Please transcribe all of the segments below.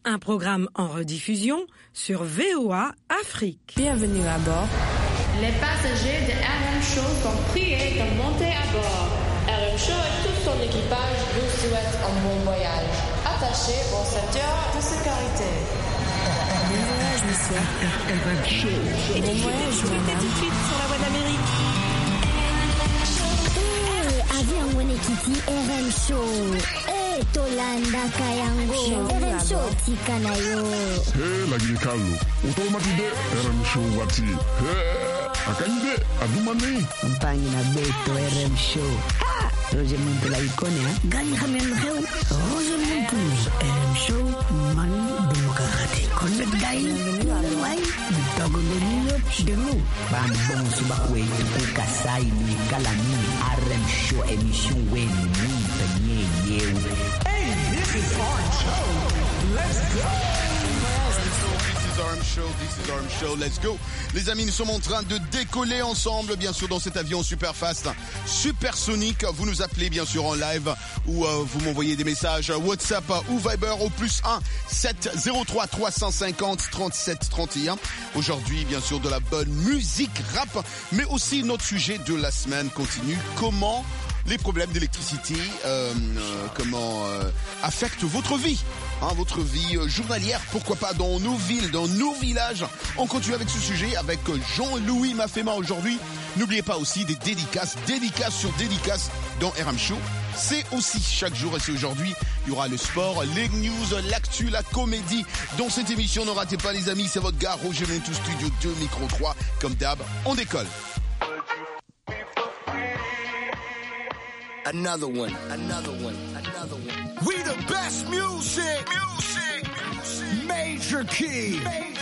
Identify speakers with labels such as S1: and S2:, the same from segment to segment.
S1: un programme en rediffusion sur VOA Afrique.
S2: Bienvenue à bord.
S3: Les passagers de RM Show sont priés de monter à bord. RM Show et tout son équipage vous souhaitent un bon voyage. Attachez vos ceintures de sécurité.
S2: Bon voyage, monsieur.
S1: RM Show.
S2: Bon voyage, madame.
S1: Tout de suite sur la voie d'Amérique.
S4: Avion Wenekiti RM Show. Tolanda Kayango. RM Show Tikanayo.
S5: Lagi Carlo. Automatide RM Show Wati. Akande Adumani.
S6: Campagne na Beto RM Show. Roger Montula Icone, Gani Hamel Heu. Roger Montula RM Show. Mani Democrate. Connect Gail. Why? Dogo Delu. Bam Bon Subakwe. Kasai ni Kalani. RM Show émission Wen.
S7: Hey, this is RM Show. Let's go.
S8: This is RM Show, let's go. Les amis, nous sommes en train de décoller ensemble, bien sûr, dans cet avion super fast, supersonique. Vous nous appelez, bien sûr, en live ou vous m'envoyez des messages WhatsApp ou Viber au +1 703 350 37 31. Aujourd'hui, bien sûr, de la bonne musique rap, mais aussi notre sujet de la semaine continue. Comment les problèmes d'électricité affectent votre vie, votre vie journalière, pourquoi pas dans nos villes, dans nos villages. On continue avec ce sujet avec Jean-Louis Mafema aujourd'hui. N'oubliez pas aussi des dédicaces sur dédicaces dans RM Show. C'est aussi chaque jour et c'est aujourd'hui. Il y aura le sport, les news, l'actu, la comédie. Dans cette émission, ne ratez pas les amis, c'est votre gars Roger Montou, Studio 2, Micro 3. Comme d'hab, on décolle.
S9: Another one. We the best music. Major key.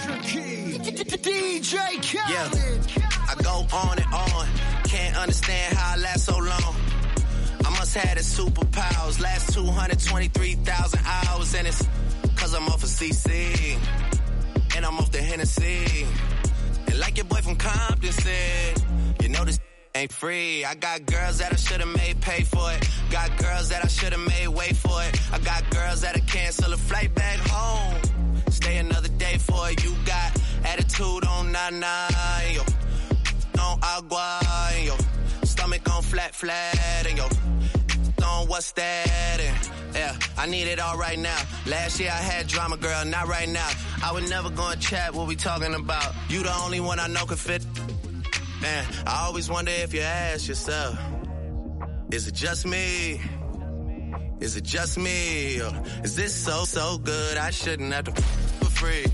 S9: DJ Khaled.
S10: Yeah, I go on and on. Can't understand how I last so long. I must have the superpowers. Last 223,000 hours. And it's cause I'm off of CC. And I'm off the Hennessy. And like your boy from Compton said, you know this ain't free. I got girls that I should've made pay for it. Got girls that I should've made wait for it. I got girls that'll cancel a flight back home. Stay another day for it. You got attitude on nana, yo. On agua, yo. Stomach on flat, and yo. On what's that? And yeah, I need it all right now. Last year I had drama, girl, not right now. I would never go and chat what we talking about. You the only one I know can fit. Man, I always wonder if you ask yourself, is it just me? Is it just me? Or is this so good I shouldn't have to for free?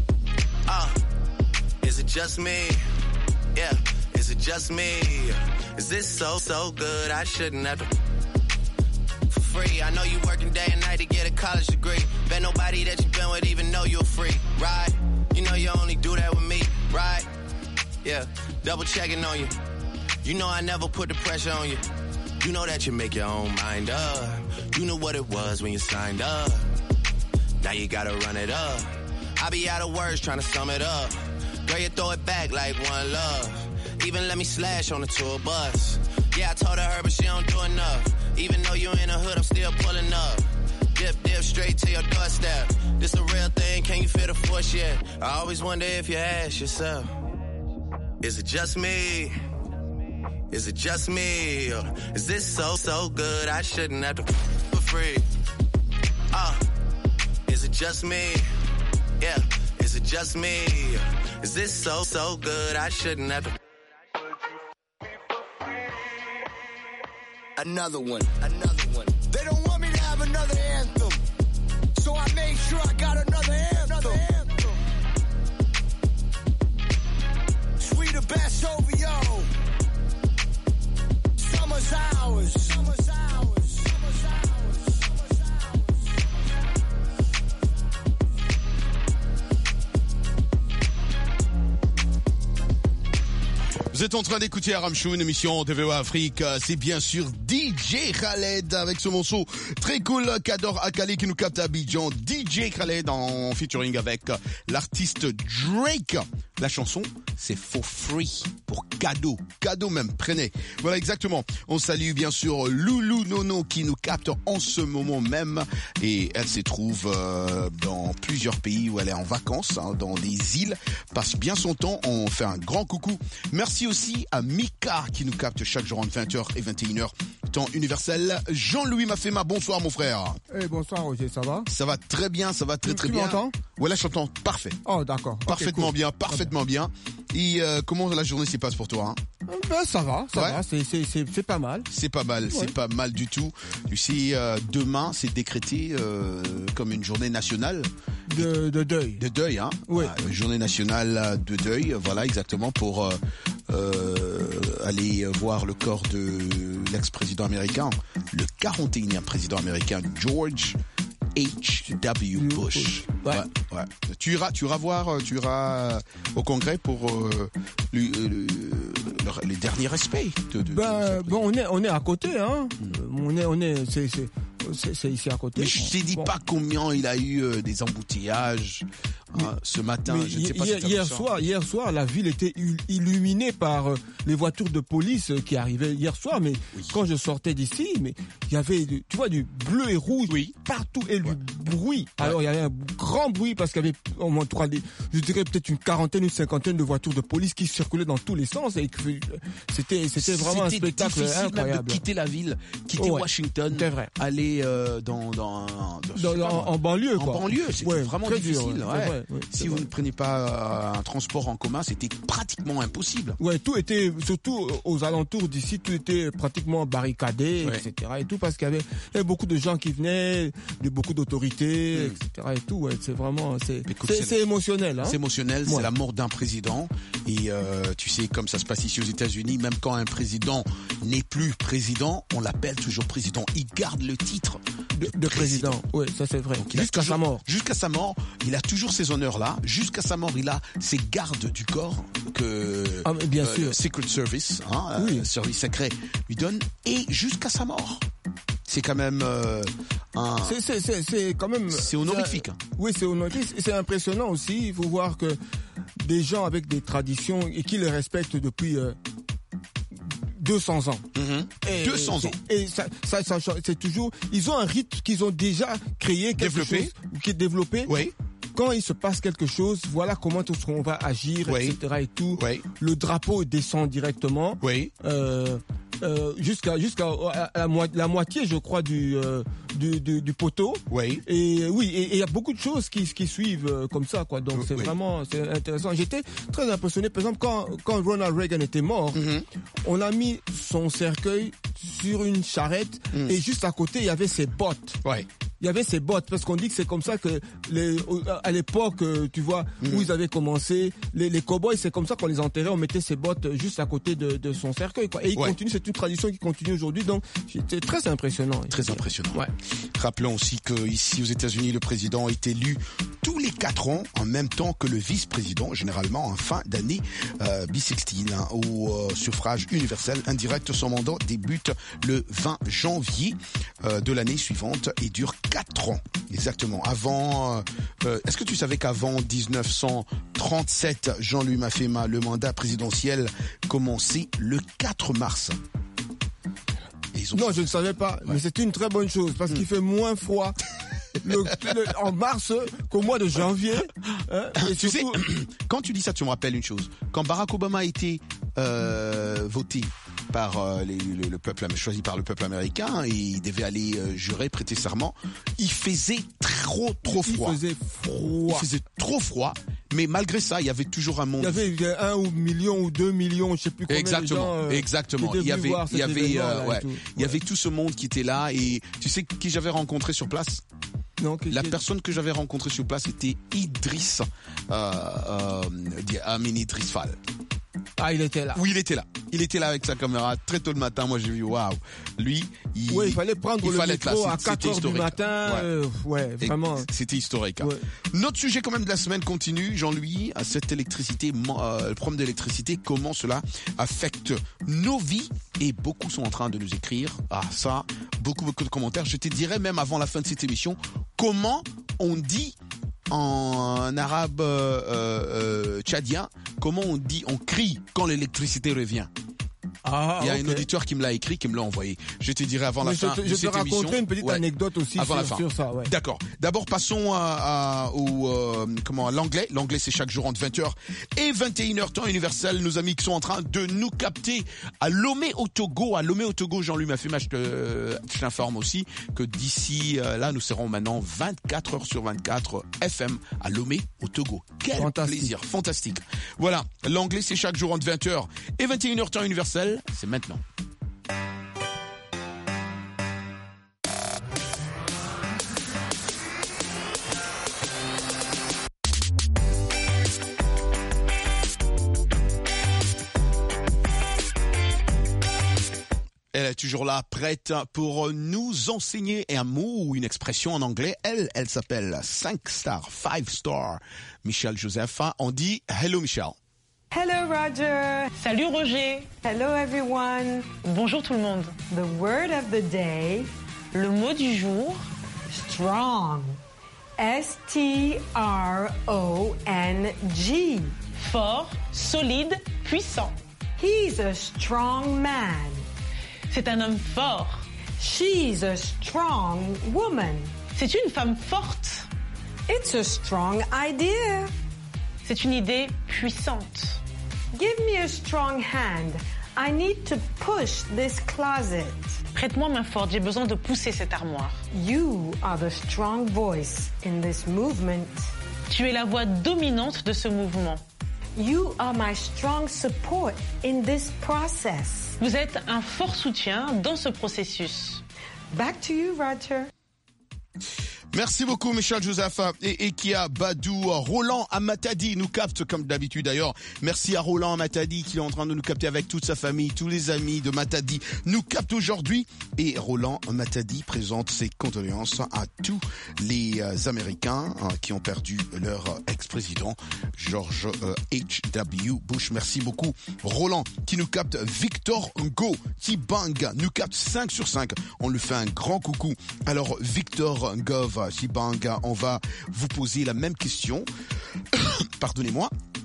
S10: Is it just me? Yeah, is it just me? Is this so good I shouldn't have to for free? I know you working day and night to get a college degree. Bet nobody that you've been with even know you're free, right? You know you only do that with me, right? Yeah, double checking on you. You know I never put the pressure on you. You know that you make your own mind up. You knew what it was when you signed up. Now you gotta run it up. I be out of words trying to sum it up. Girl, you throw it back like one love. Even let me slash on the tour bus. Yeah, I told her but she don't do enough. Even though you in the hood, I'm still pulling up. Dip straight to your doorstep. This a real thing, can you feel the force yet? I always wonder if you ask yourself, is it just me? Is it just me? Or is this so good I shouldn't have to for free? Is it just me? Yeah, is it just me? Or is this so good I shouldn't have to?
S9: Another one. They don't want me to have another anthem, so I made sure I got another anthem. Sweet the best OVO. Summer's ours.
S8: Vous êtes en train d'écouter RM Show, une émission de VOA Afrique. C'est bien sûr DJ Khaled avec ce morceau très cool qu'adore Akali qui nous capte à Abidjan. DJ Khaled en featuring avec l'artiste Drake. La chanson, c'est For Free, pour cadeau. Cadeau même, prenez. Voilà, exactement. On salue bien sûr Loulou Nono qui nous capte en ce moment même. Et elle se trouve dans plusieurs pays où elle est en vacances, dans des îles. Passe bien son temps. On fait un grand coucou. Merci aussi à Mika qui nous capte chaque jour entre 20h et 21h. Temps universel. Jean-Louis Mafema, bonsoir mon frère.
S11: Bonsoir Roger, ça va?
S8: Ça va très bien, ça va très bien.
S11: Tu m'entends?
S8: Ouais, là je t'entends parfait.
S11: Oh d'accord.
S8: Parfaitement
S11: Okay, cool.
S8: bien, parfaitement bien. Et comment la journée s'y passe pour toi
S11: Ça va, c'est pas mal.
S8: C'est pas mal, c'est pas mal du tout. Tu sais, demain c'est décrété comme une journée nationale.
S11: De deuil.
S8: De deuil, hein.
S11: Oui.
S8: Journée nationale de deuil, voilà exactement, pour aller voir le corps de l'ex-président américain, le 41e président américain, George H.W. Bush.
S11: Ouais.
S8: Tu iras au Congrès pour les derniers respects.
S11: On est à côté, hein. C'est ici à côté.
S8: Mais je t'ai dit pas combien il a eu des embouteillages ce matin. Je ne sais pas
S11: hier soir, la ville était illuminée par les voitures de police qui arrivaient hier soir. Mais quand je sortais d'ici, mais il y avait, tu vois, du bleu et rouge partout et du bruit. Alors il y avait un grand bruit parce qu'il y avait au moins je dirais peut-être une quarantaine, une cinquantaine de voitures de police qui circulaient dans tous les sens et c'était vraiment un spectacle incroyable.
S8: Même de quitter la ville, quitter Washington, aller en
S11: banlieue, quoi.
S8: En banlieue, c'était vraiment difficile.
S11: Dur,
S8: si vous ne preniez pas un transport en commun, c'était pratiquement impossible.
S11: Ouais, tout était, surtout aux alentours d'ici, tout était pratiquement barricadé, etc. Et tout, parce qu'il y avait beaucoup de gens qui venaient, beaucoup d'autorités, etc. Et tout, c'est vraiment, c'est émotionnel. Hein.
S8: C'est émotionnel, c'est la mort d'un président. Et tu sais, comme ça se passe ici aux États-Unis, même quand un président n'est plus président, on l'appelle toujours président. Il garde le titre
S11: de président. Oui, ça c'est vrai. Jusqu'à sa mort.
S8: Jusqu'à sa mort, il a toujours ces honneurs-là. Jusqu'à sa mort, il a ses gardes du corps que
S11: bien sûr.
S8: Secret Service, service secret, lui donne. Et jusqu'à sa mort. C'est quand même
S11: c'est quand même.
S8: C'est honorifique.
S11: Oui, c'est honorifique. C'est impressionnant aussi. Il faut voir que des gens avec des traditions et qui les respectent depuis 200 ans.
S8: 200 ans.
S11: Et ça, c'est toujours. Ils ont un rite qu'ils ont déjà créé, qui est développé.
S8: Oui.
S11: Quand il se passe quelque chose, voilà comment on va agir, etc. et tout.
S8: Oui.
S11: Le drapeau descend directement.
S8: Oui.
S11: Jusqu'à la moitié, je crois, du poteau.
S8: Oui.
S11: Et il y a beaucoup de choses qui suivent comme ça, quoi. Donc c'est vraiment, c'est intéressant. J'étais très impressionné. Par exemple, quand Ronald Reagan était mort, on a mis son cercueil sur une charrette et juste à côté, il y avait ses bottes.
S8: Ouais.
S11: Il y avait ses bottes, parce qu'on dit que c'est comme ça que à l'époque, tu vois, où ils avaient commencé, les cow-boys, c'est comme ça qu'on les enterrait, on mettait ses bottes juste à côté de son cercueil, quoi. Et il continue, c'est une tradition qui continue aujourd'hui, donc c'était très impressionnant.
S8: Très impressionnant. Ouais. Rappelons aussi que ici aux États-Unis, le président est élu tous les 4 ans, en même temps que le vice-président, généralement en fin d'année bissextile, au suffrage universel indirect. Son mandat débute le 20 janvier de l'année suivante et dure 4 ans, exactement. Avant, est-ce que tu savais qu'avant 1937, Jean-Louis Mafema, le mandat présidentiel commençait le 4 mars?
S11: Non, je ne savais pas, mais c'est une très bonne chose, parce qu'il fait moins froid en mars qu'au mois de janvier.
S8: Et tu sais, quand tu dis ça, tu me rappelles une chose. Quand Barack Obama a été voté par le peuple, choisi par le peuple américain, et il devait aller jurer, prêter serment, il faisait trop froid.
S11: Il
S8: faisait trop froid. Mais malgré ça, il y avait toujours un monde.
S11: Il y avait 1 million ou 2 millions, je sais plus combien de gens.
S8: Exactement. Il y avait tout ce monde qui était là, et tu sais qui j'avais rencontré sur place?
S11: Non,
S8: personne que j'avais rencontré sur place était Idriss Fall.
S11: Ah, il était là.
S8: Oui, il était là. Il était là avec sa caméra très tôt le matin. Moi, j'ai vu, waouh. Lui,
S11: il fallait prendre le métro à 4 heures du matin. Vraiment.
S8: C'était historique. Ouais. Notre sujet quand même de la semaine continue, Jean-Louis, à cette électricité, le problème d'électricité, comment cela affecte nos vies. Et beaucoup sont en train de nous écrire. Ah, ça, beaucoup de commentaires. Je te dirais même avant la fin de cette émission, comment on dit en arabe tchadien, comment on crie quand l'électricité revient. Il y a un auditeur qui me l'a écrit, qui me l'a envoyé. Je te dirai avant la fin de cette émission.
S11: Je te raconterai une petite anecdote aussi sur ça. Ouais.
S8: D'accord. D'abord, passons à l'anglais. L'anglais, c'est chaque jour entre 20h et 21h, temps universel. Nos amis qui sont en train de nous capter à Lomé au Togo. À Lomé au Togo, Jean-Louis Mafema, je t'informe aussi que d'ici là, nous serons maintenant 24 heures sur 24 FM à Lomé au Togo. Quel plaisir. Fantastique. Voilà. L'anglais, c'est chaque jour entre 20h et 21h, temps universel. C'est maintenant. Elle est toujours là, prête pour nous enseigner un mot ou une expression en anglais. Elle s'appelle 5 star. Michel Joseph. On dit hello Michel.
S1: Hello Roger.
S12: Salut Roger.
S1: Hello everyone.
S12: Bonjour tout le monde.
S1: The word of the day.
S12: Le mot du jour.
S1: Strong. S-T-R-O-N-G.
S12: Fort, solide, puissant.
S1: He's a strong man.
S12: C'est un homme fort.
S1: She's a strong woman.
S12: C'est une femme forte.
S1: It's a strong idea.
S12: C'est une idée puissante.
S1: Give me a strong hand. I need to push this closet.
S12: Prête-moi main forte, j'ai besoin de pousser cette armoire.
S1: You are the strong voice in this movement.
S12: Tu es la voix dominante de ce mouvement.
S1: You are my strong support in this process.
S12: Vous êtes un fort soutien dans ce processus.
S1: Back to you, Roger.
S8: Merci beaucoup Michel Joseph et Kia Badou. Roland Amatadi nous capte comme d'habitude d'ailleurs. Merci à Roland Amatadi qui est en train de nous capter avec toute sa famille, tous les amis de Matadi nous captent aujourd'hui. Et Roland Amatadi présente ses condoléances à tous les Américains qui ont perdu leur ex-président George H.W. Bush. Merci beaucoup Roland qui nous capte. Victor Ngo Tibanga nous capte 5 sur 5. On lui fait un grand coucou. Alors Victor Ngov Sibanga, on va vous poser la même question. Pardonnez-moi.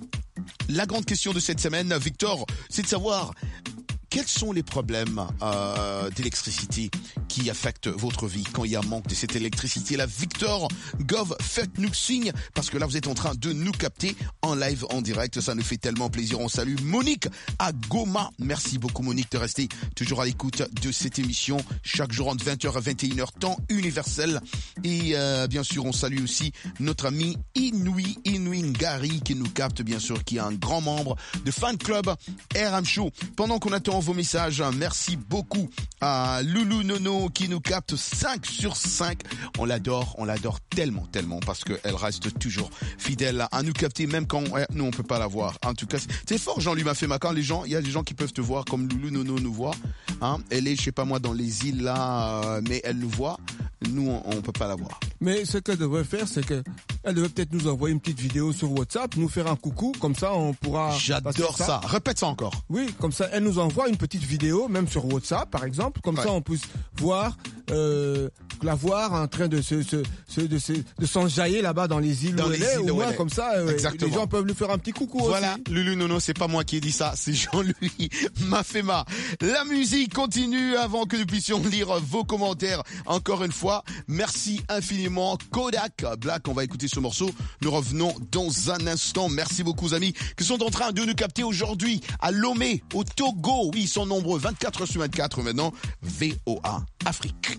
S8: La grande question de cette semaine, Victor, c'est de savoir quels sont les problèmes d'électricité qui affectent votre vie quand il y a un manque de cette électricité. Là, Victor Gov, faites-nous signe parce que là, vous êtes en train de nous capter en live, en direct. Ça nous fait tellement plaisir. On salue Monique à Goma. Merci beaucoup, Monique, de rester toujours à l'écoute de cette émission chaque jour entre 20h à 21h, temps universel. Et bien sûr, on salue aussi notre ami Inouï Ngari qui nous capte, bien sûr, qui est un grand membre de fan club RM Show. Pendant qu'on attend vos messages, merci beaucoup à Loulou Nono qui nous capte 5 sur 5. On l'adore tellement parce qu'elle reste toujours fidèle à nous capter même quand nous on peut pas la voir. En tout cas, c'est fort Jean-Louis Mafema quand il y a des gens qui peuvent te voir comme Loulou Nono nous voit. Hein, elle est, je sais pas moi, dans les îles là, mais elle nous voit. Nous, on peut pas la voir.
S11: Mais ce qu'elle devrait faire, c'est qu'elle devrait peut-être nous envoyer une petite vidéo sur WhatsApp, nous faire un coucou, comme ça on pourra...
S8: J'adore ça. Répète ça encore.
S11: Oui, comme ça, elle nous envoie une petite vidéo, même sur WhatsApp, par exemple, comme ça on puisse voir, la voir en train de s'enjailler là-bas dans les îles où elle est, au moins comme ça, les gens peuvent lui faire un petit coucou aussi.
S8: Voilà, Lulu Nono, c'est pas moi qui ai dit ça, c'est Jean-Louis Mafema. La musique continue avant que nous puissions lire vos commentaires. Encore une fois, merci infiniment Kodak Black. On va écouter ce morceau. Nous revenons dans un instant. Merci beaucoup, amis, qui sont en train de nous capter aujourd'hui à Lomé, au Togo. Oui, ils sont nombreux. 24 sur 24 maintenant. VOA Afrique.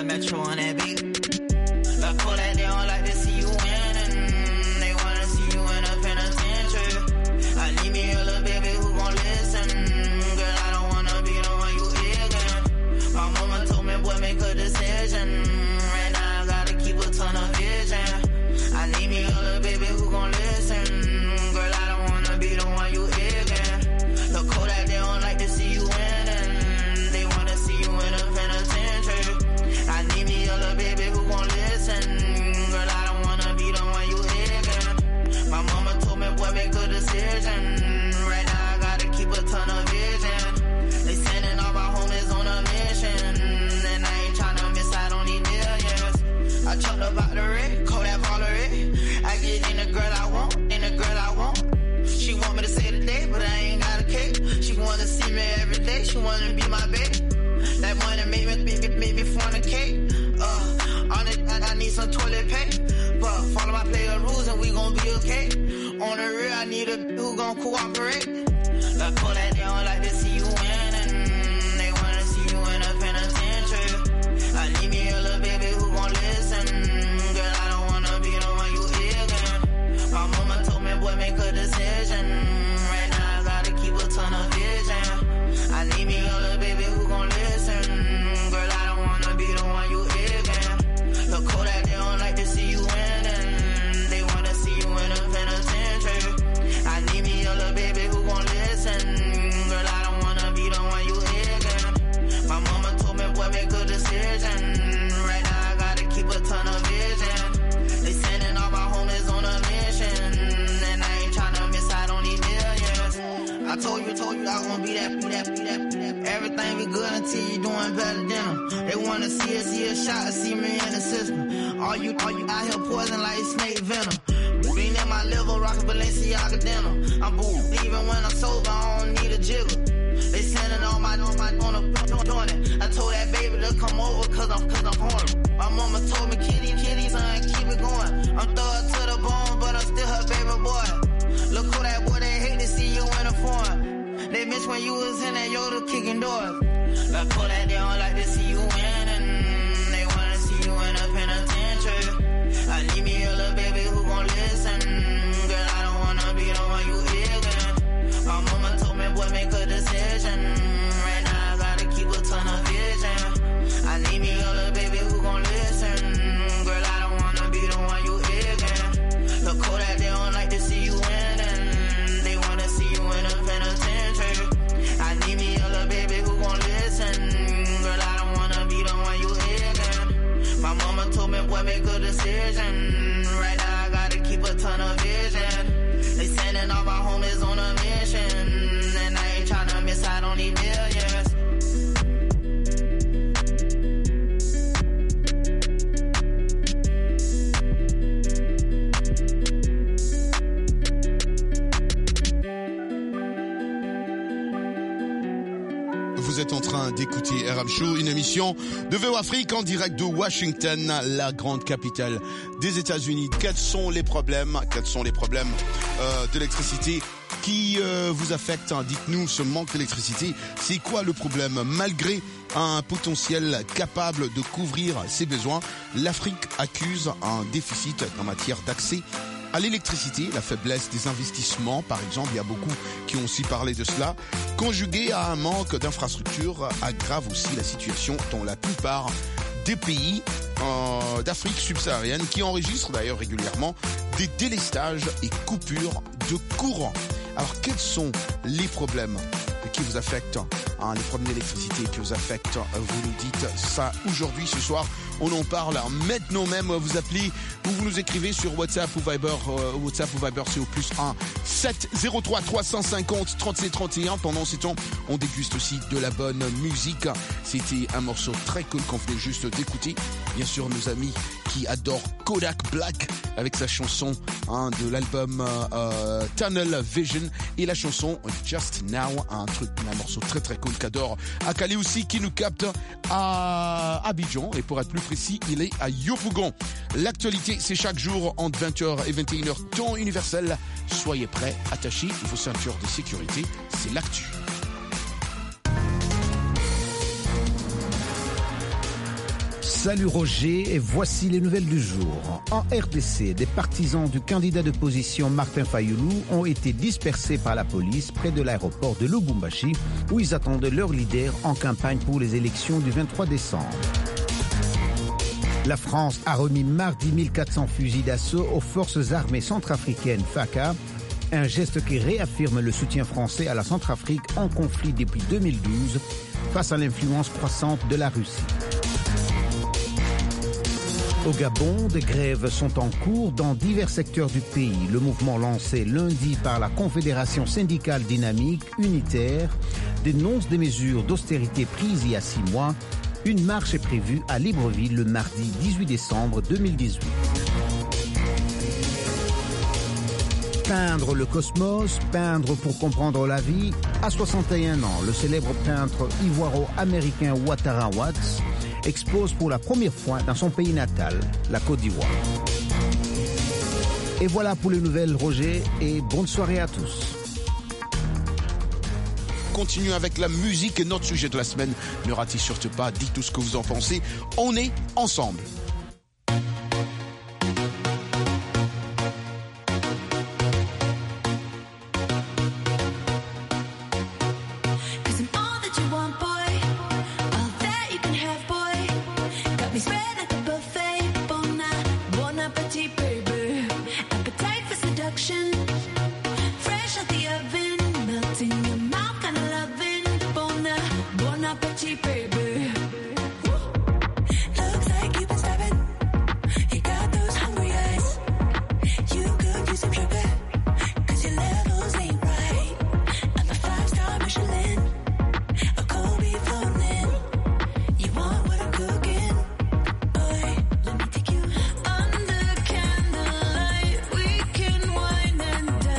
S10: Metro on that beat. Like Kodak, they don't like to see you winning. They wanna see you in a penitentiary. I need me a little baby who gon' listen. Girl, I don't wanna be the one you ignorant. My mama told me, boy, make a decision. Right now I gotta keep a ton of vision. I need me a little baby who gon' listen. Girl, I don't wanna be the one you ignorant. The Kodak, they don't like to see you winning. They wanna see you in a penitentiary. I need me a little baby who gon' listen. Girl, I don't wanna be the one you ignorant. My mama told me, boy, make a decision. Right now I gotta keep a ton of vision. They sending all my homies on a mission. And I ain't tryna miss out on these millions. I chucked up out the red, Kodak Volare. I get in the girl I want, in the girl I want. She want me to say today, but I ain't got a cake. She wanna see me every day, she wanna be my baby. That money make me fornicate. On it, I need some toilet paper. Follow my player rules and we gon' be okay. On the real, I need a who gon' cooperate. Like Kodak, they don't like to see you winning. They wanna see you in a penitentiary. I need me a little baby who gon' listen. Girl, I don't wanna be the one you ignorant. My mama told me, boy, make a decision. Right now I gotta keep a ton of vision. I need me a little baby who gon' listen. Girl, I don't wanna be the one you ignorant. The Kodak, they don't like to see you winning. They wanna see you in a penitentiary. I need me a little baby who gon' listen. Girl, I don't wanna be the one you ignorant. My mama told me, boy, make a decision. Right now I gotta keep a ton of vision. They sending all my homies on a mission. And I ain't tryna miss out on these millions. I told you I was gonna be that. Everything be good until you doing better than them. They wanna see a shot, see me in the system. All you out here poison like snake venom. Green in my liver, rockin' Balenciaga denim. I'm boom, even when I'm sober, I don't need a jiggle. They sending all my on a joint. I told that baby to come over cause I'm horny. My mama told me, kitty, son, keep it going. I'm thug to the bone, but I'm still her baby boy. Look who that boy, they hate to see you in a foreign. They miss when you was in that Yoda kicking doors. Like Kodak, they don't like to see you winning. They wanna see you in a penitentiary. I need me a little baby who gon' listen. Girl, I don't wanna be the one you ignorant. My mama told me, boy, make a decision. Right now I gotta keep a ton of vision. I need me a little baby who gon' listen. Girl, I don't wanna be the one you ignorant. The Kodak, they don't like to see you winning. They wanna see you in a penitentiary. I need me a little baby who gon' listen. Girl, I don't wanna be the one you ignorant. My mama told me, boy, make a decision. Right now I gotta keep a ton of vision. They sending all my homies on a mission. And I ain't tryna miss out on these millions.
S8: Vous êtes en train d'écouter RM Show, une émission de VO Afrique en direct de Washington, la grande capitale des États-Unis. Quels sont les problèmes d'électricité qui vous affectent? Dites-nous, ce manque d'électricité, c'est quoi le problème? Malgré un potentiel capable de couvrir ses besoins, l'Afrique accuse un déficit en matière d'accès à l'électricité, la faiblesse des investissements, par exemple, il y a beaucoup qui ont aussi parlé de cela, conjugué à un manque d'infrastructures, aggrave aussi la situation dans la plupart des pays d'Afrique subsaharienne qui enregistrent d'ailleurs régulièrement des délestages et coupures de courant. Alors, quels sont les problèmes qui vous affectent, les problèmes d'électricité qui vous affectent? Vous nous dites ça aujourd'hui, ce soir. On en parle maintenant même. Vous appelez ou vous nous écrivez sur WhatsApp ou Viber. C'est au +1 703 350 37 31. Pendant ce temps, on déguste aussi de la bonne musique. C'était un morceau très cool qu'on venait juste d'écouter. Bien sûr, nos amis qui adorent Kodak Black avec sa chanson de l'album Tunnel Vision et la chanson Just Now, un morceau très très cool qu'adore Akali aussi, qui nous capte à Abidjan, et pour être plus précis, il est à Yopougon. L'actualité, c'est chaque jour entre 20h et 21h, temps universel. Soyez prêts, attachez vos ceintures de sécurité, c'est l'actu.
S13: Salut Roger, et voici les nouvelles du jour. En RDC, des partisans du candidat de position Martin Fayoulou ont été dispersés par la police près de l'aéroport de Lubumbashi, où ils attendaient leur leader en campagne pour les élections du 23 décembre. La France a remis mardi 1400 fusils d'assaut aux forces armées centrafricaines FACA, un geste qui réaffirme le soutien français à la Centrafrique en conflit depuis 2012 face à l'influence croissante de la Russie. Au Gabon, des grèves sont en cours dans divers secteurs du pays. Le mouvement lancé lundi par la Confédération syndicale dynamique unitaire dénonce des mesures d'austérité prises il y a 6 mois. Une marche est prévue à Libreville le mardi 18 décembre 2018. Peindre le cosmos, peindre pour comprendre la vie. À 61 ans, le célèbre peintre ivoiro-américain Ouattara Watts expose pour la première fois dans son pays natal, la Côte d'Ivoire. Et voilà pour les nouvelles, Roger, et bonne soirée à tous.
S8: Continuons avec la musique et notre sujet de la semaine. Ne ratez surtout pas, dites tout ce que vous en pensez. On est ensemble.
S14: Under candlelight, we can wine and dine.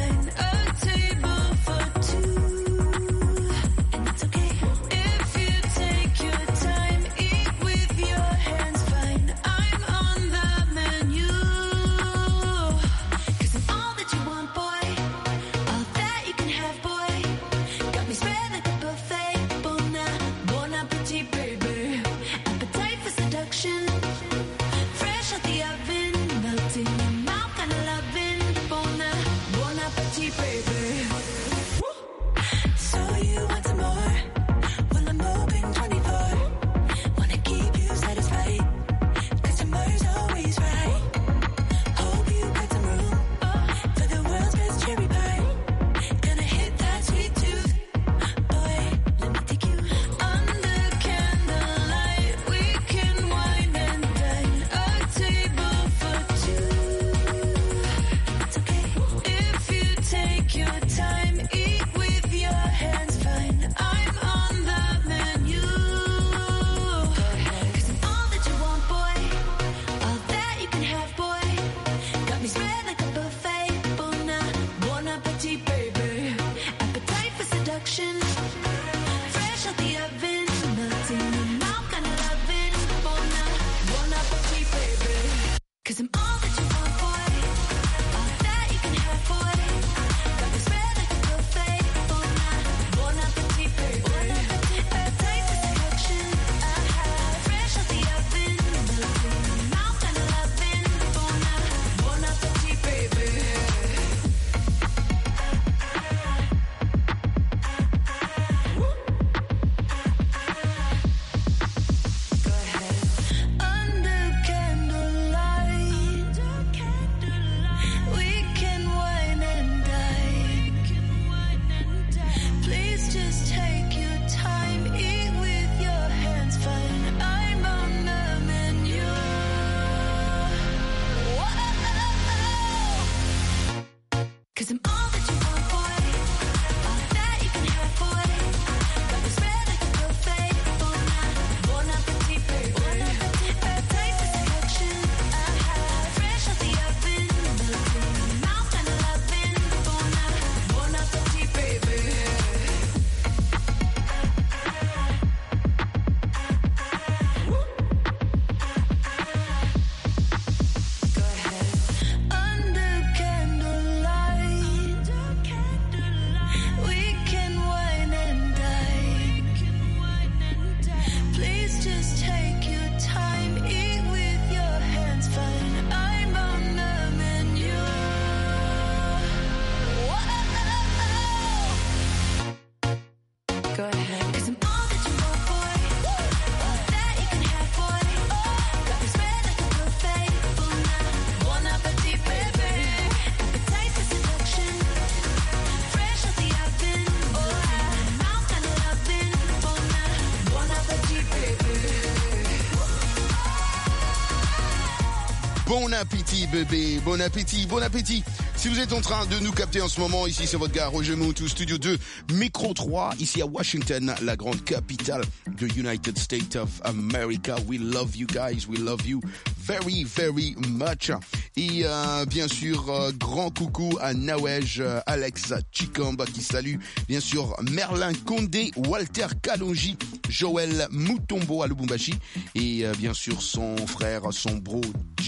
S8: Bon appétit, bébé. Bon appétit, bon appétit. Si vous êtes en train de nous capter en ce moment, ici c'est votre gars Roger Moutou, Studio 2, Micro 3, ici à Washington, la grande capitale de United States of America. We love you guys, we love you very, very much. Et bien sûr, grand coucou à Nawej, Alex Chikamba qui salue, bien sûr, Merlin Condé, Walter Kalonji, Joël Mutombo à Lubumbashi et bien sûr son frère, son bro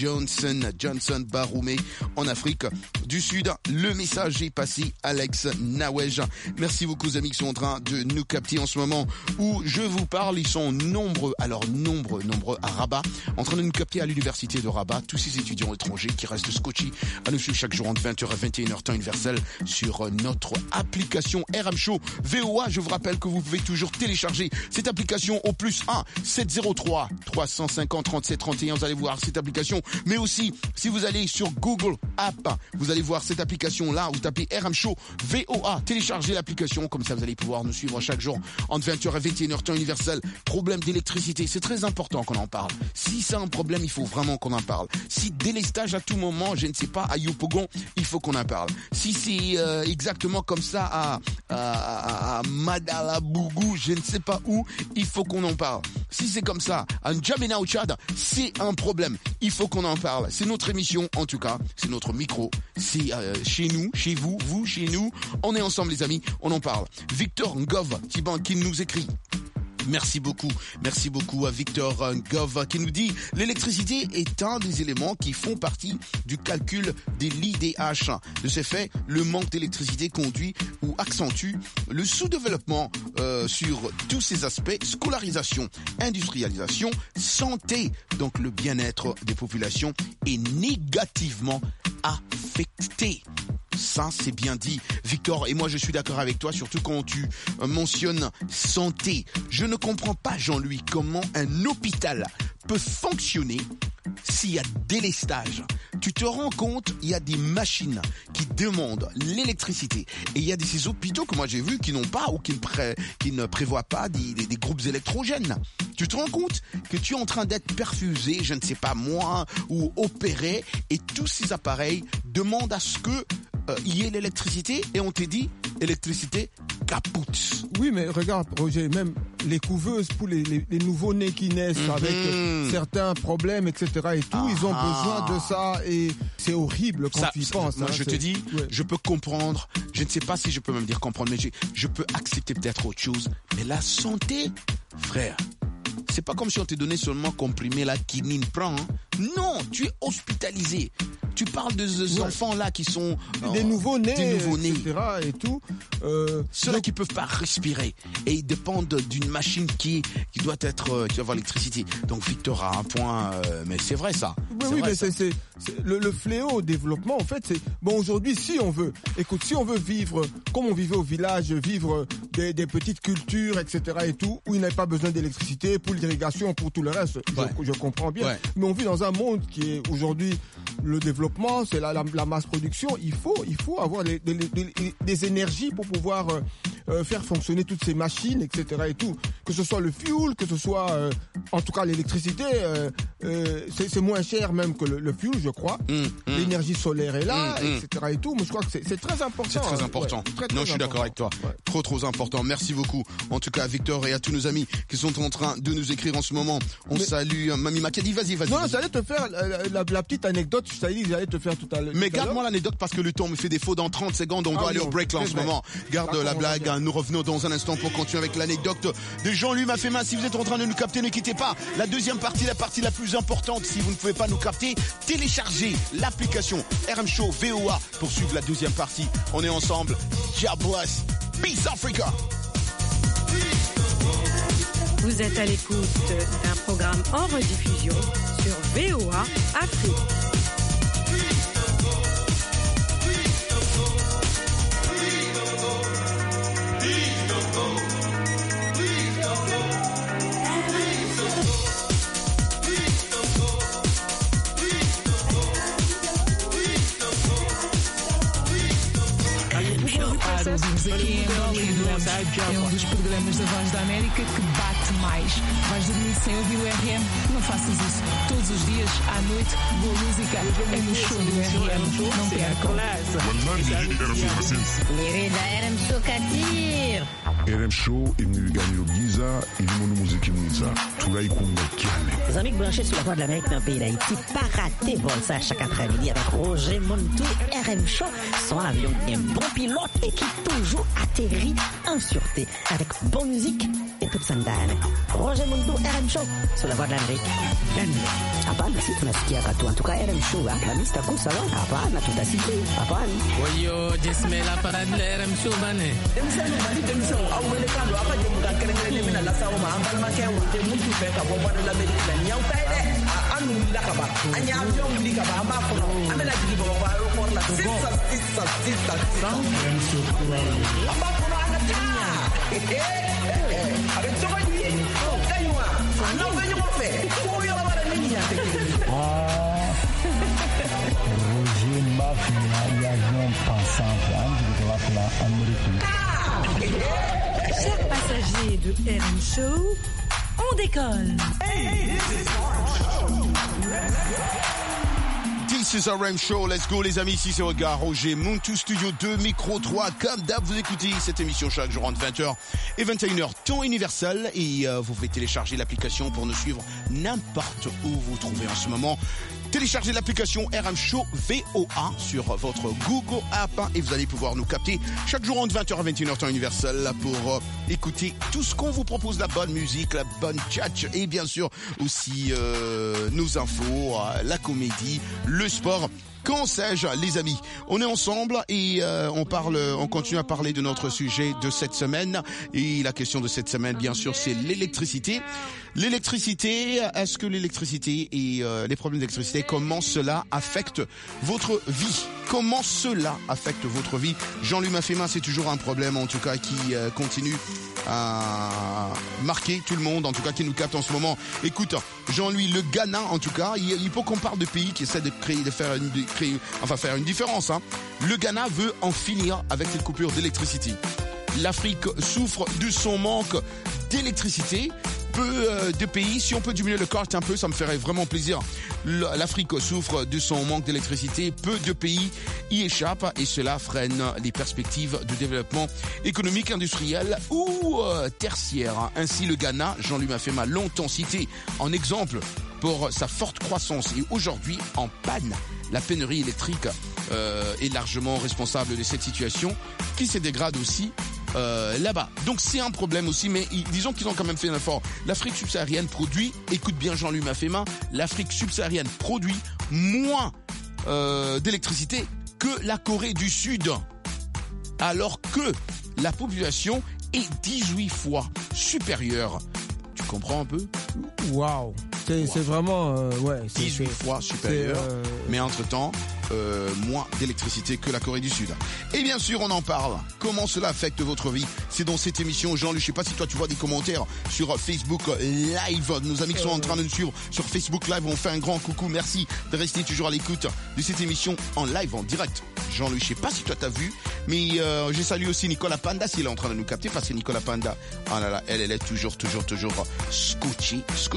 S8: Johnson Baroumé en Afrique du Sud. Le message est passé, Alex Nawej. Merci beaucoup aux amis qui sont en train de nous capter en ce moment où je vous parle. Ils sont nombreux, alors nombreux à Rabat, en train de nous capter à l'université de Rabat. Tous ces étudiants étrangers qui restent scotchés à nous suivre chaque jour entre 20h à 21h temps universel sur notre application RM Show VOA. Je vous rappelle que vous pouvez toujours télécharger cette application au +1 703 350 37 31. Vous allez voir cette application. Mais aussi, si vous allez sur Google App, vous allez voir cette application-là. Vous tapez RM Show VOA. Téléchargez l'application. Comme ça, vous allez pouvoir nous suivre chaque jour entre 20h et 21h temps universel. Problème d'électricité. C'est très important qu'on en parle. Si c'est un problème, il faut vraiment qu'on en parle. Si délestage à tout moment, je ne sais pas, à Yopougon, il faut qu'on en parle. Si c'est exactement comme ça à Madalabougou, je ne sais pas où, il faut qu'on en parle. Si c'est comme ça à N'Djamena au Tchad, c'est un problème. Il faut qu'on en parle. C'est notre émission, en tout cas. C'est notre micro. C'est chez nous, chez vous, vous, chez nous. On est ensemble, les amis. On en parle. Victor Ngov qui nous écrit. Merci beaucoup à Victor Gov qui nous dit l'électricité est un des éléments qui font partie du calcul de l'IDH. De ce fait, le manque d'électricité conduit ou accentue le sous-développement sur tous ces aspects, scolarisation, industrialisation, santé. Donc le bien-être des populations est négativement affecté. Ça, c'est bien dit, Victor. Et moi, je suis d'accord avec toi, surtout quand tu mentionnes santé. Je ne comprends pas, Jean-Louis, comment un hôpital peut fonctionner s'il y a délestage. Tu te rends compte, il y a des machines qui demandent l'électricité. Et il y a ces hôpitaux que moi j'ai vus qui n'ont pas ou qui ne prévoient pas des groupes électrogènes. Tu te rends compte que tu es en train d'être perfusé, je ne sais pas moi, ou opéré, et tous ces appareils demandent à ce que il y ait l'électricité, et on te dit électricité caput.
S11: Oui, mais regarde, Roger, même les couveuses pour les nouveaux-nés qui naissent avec certains problèmes, etc. et tout, ils ont besoin de ça, et c'est horrible quand tu y penses.
S8: Moi, je te dis, je peux comprendre, je ne sais pas si je peux même dire comprendre, mais je peux accepter peut-être autre chose, mais la santé, frère, c'est pas comme si on te donnait seulement comprimé la quinine, prends. Hein. Non, tu es hospitalisé. Tu parles de ces enfants-là qui sont
S11: des nouveaux-nés, etc. et tout.
S8: Ceux-là qui peuvent pas respirer et ils dépendent d'une machine qui doit avoir l'électricité. Donc Victor a un point, mais c'est vrai ça.
S11: Oui, mais c'est le fléau au développement. En fait, c'est bon aujourd'hui. Si on veut vivre comme on vivait au village, vivre des petites cultures, etc. et tout, où il n'y a pas besoin d'électricité pour l'irrigation, pour tout le reste. Je comprends bien. Ouais. Mais on vit dans un monde qui est aujourd'hui le développement, c'est la masse production. Il faut avoir des énergies pour pouvoir faire fonctionner toutes ces machines, etc. et tout. Que ce soit le fuel, que ce soit en tout cas l'électricité, c'est moins cher même que le fuel, je crois. L'énergie solaire est là, etc. et tout. Mais je crois que c'est très important.
S8: C'est très important. Ouais, très je suis d'accord avec toi. Ouais. Trop important. Merci beaucoup. En tout cas, Victor, et à tous nos amis qui sont en train de nous écrire en ce moment. On salue Mamie Makadi. Vas-y.
S11: Non, j'allais te faire la petite anecdote. Je t'avais dit que j'allais te faire tout à l'heure.
S8: Mais garde-moi l'anecdote parce que le temps me fait défaut. Dans 30 secondes, on doit aller au break là en ce moment. Garde la blague. Nous revenons dans un instant pour continuer avec l'anecdote de Jean-Louis Mafema. Si vous êtes en train de nous capter, ne quittez pas. La deuxième partie, la partie la plus importante. Si vous ne pouvez pas nous capter, téléchargez l'application RM Show VOA pour suivre la deuxième partie. On est ensemble. God bless. Peace Africa.
S1: Vous êtes à l'écoute d'un programme en rediffusion sur VOA Afrique.
S14: É um dos programas da Voz da América que bate muito mais. Vais dormir sem ouvir o RM? Não faças isso. Todos os dias, à noite, boa música é no show do RM. Não percam.
S4: Nirida RM Show Katir.
S5: RM Show imnigani giza ilimono muziki mwiza tulaikunga kiale.
S6: Les amis branchés sur la voie de l'Amérique dans le pays d'Haïti, pas rater vol ça chaque après-midi avec Roger Montou, RM Show, son avion un bon pilote et qui toujours atterrit en sûreté avec bonne musique et toute sa ndane. Roger Montou, RM Show, sur la voie de l'Amérique. Hapana, si tunasikia katu. En tout cas, RM Show, la mista kusa lo. Hapana, tutasikia. Hapana.
S15: Oyo, jesme la parade de RM Show bane.
S16: Roger Mafia, l'avion pensant de la Amérique.
S17: Chers passagers de RM Show, on décolle.
S8: This is RM Show, let's go les amis, ici c'est votre gars Roger Montou, Studio 2, Micro 3, comme d'hab, vous écoutez cette émission chaque jour entre 20h et 21h, temps universel, et vous pouvez télécharger l'application pour nous suivre n'importe où vous trouvez en ce moment. Téléchargez l'application RM Show VOA sur votre Google App et vous allez pouvoir nous capter chaque jour entre 20h à 21h temps universel pour écouter tout ce qu'on vous propose, la bonne musique, la bonne tchatch et bien sûr aussi nos infos, la comédie, le sport. Quand sais-je, les amis, on est ensemble et on continue à parler de notre sujet de cette semaine. Et la question de cette semaine, bien sûr, c'est l'électricité. L'électricité, est-ce que l'électricité et les problèmes d'électricité, comment cela affecte votre vie? Comment cela affecte votre vie? Jean-Louis Mafema, c'est toujours un problème, en tout cas, qui continue à marquer tout le monde, en tout cas, qui nous capte en ce moment. Écoute, Jean-Louis, le Ghana, en tout cas, il faut qu'on parle de pays qui essaient de faire une différence. Hein. Le Ghana veut en finir avec cette coupure d'électricité. L'Afrique souffre de son manque d'électricité. Peu de pays, si on peut diminuer le cost un peu, ça me ferait vraiment plaisir. L'Afrique souffre de son manque d'électricité, peu de pays y échappent et cela freine les perspectives de développement économique, industriel ou tertiaire. Ainsi le Ghana, Jean-Louis Mafema, longtemps cité en exemple pour sa forte croissance et aujourd'hui en panne. La pénurie électrique est largement responsable de cette situation qui se dégrade aussi là-bas. Donc c'est un problème aussi, mais disons qu'ils ont quand même fait un effort. L'Afrique subsaharienne produit, écoute bien Jean-Louis Mafema, l'Afrique subsaharienne produit moins d'électricité que la Corée du Sud, alors que la population est 18 fois supérieure. Tu comprends un peu?
S11: Waouh, c'est vraiment
S8: 18 fois supérieur, mais entre-temps moins d'électricité que la Corée du Sud. Et bien sûr, on en parle. Comment cela affecte votre vie? C'est dans cette émission, Jean-Luc. Je sais pas si toi tu vois des commentaires sur Facebook Live. Nos amis qui sont en train de nous suivre sur Facebook Live, on fait un grand coucou. Merci de rester toujours à l'écoute de cette émission en live, en direct. Jean-Luc, je sais pas si toi t'as vu, mais je salue aussi Nicolas Panda s'il est en train de nous capter, parce que Nicolas Panda, oh là là, elle est toujours scotché.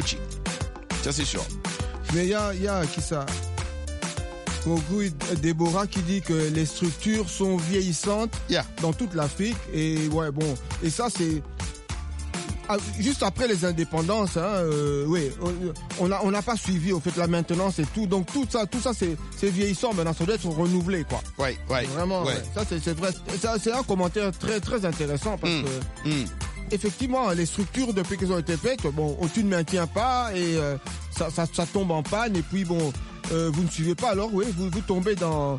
S8: Ça c'est sûr.
S11: Mais il y a qui ça? Déborah qui dit que les structures sont vieillissantes dans toute l'Afrique et et ça c'est juste après les indépendances, on n'a pas suivi au fait la maintenance et tout, donc tout ça c'est vieillissant, maintenant ça doit être renouvelé quoi. Vraiment, ça c'est vrai, ça c'est un commentaire très très intéressant parce que effectivement les structures depuis qu'elles ont été faites, tu ne maintiens pas et ça tombe en panne et puis vous ne suivez pas, alors vous tombez dans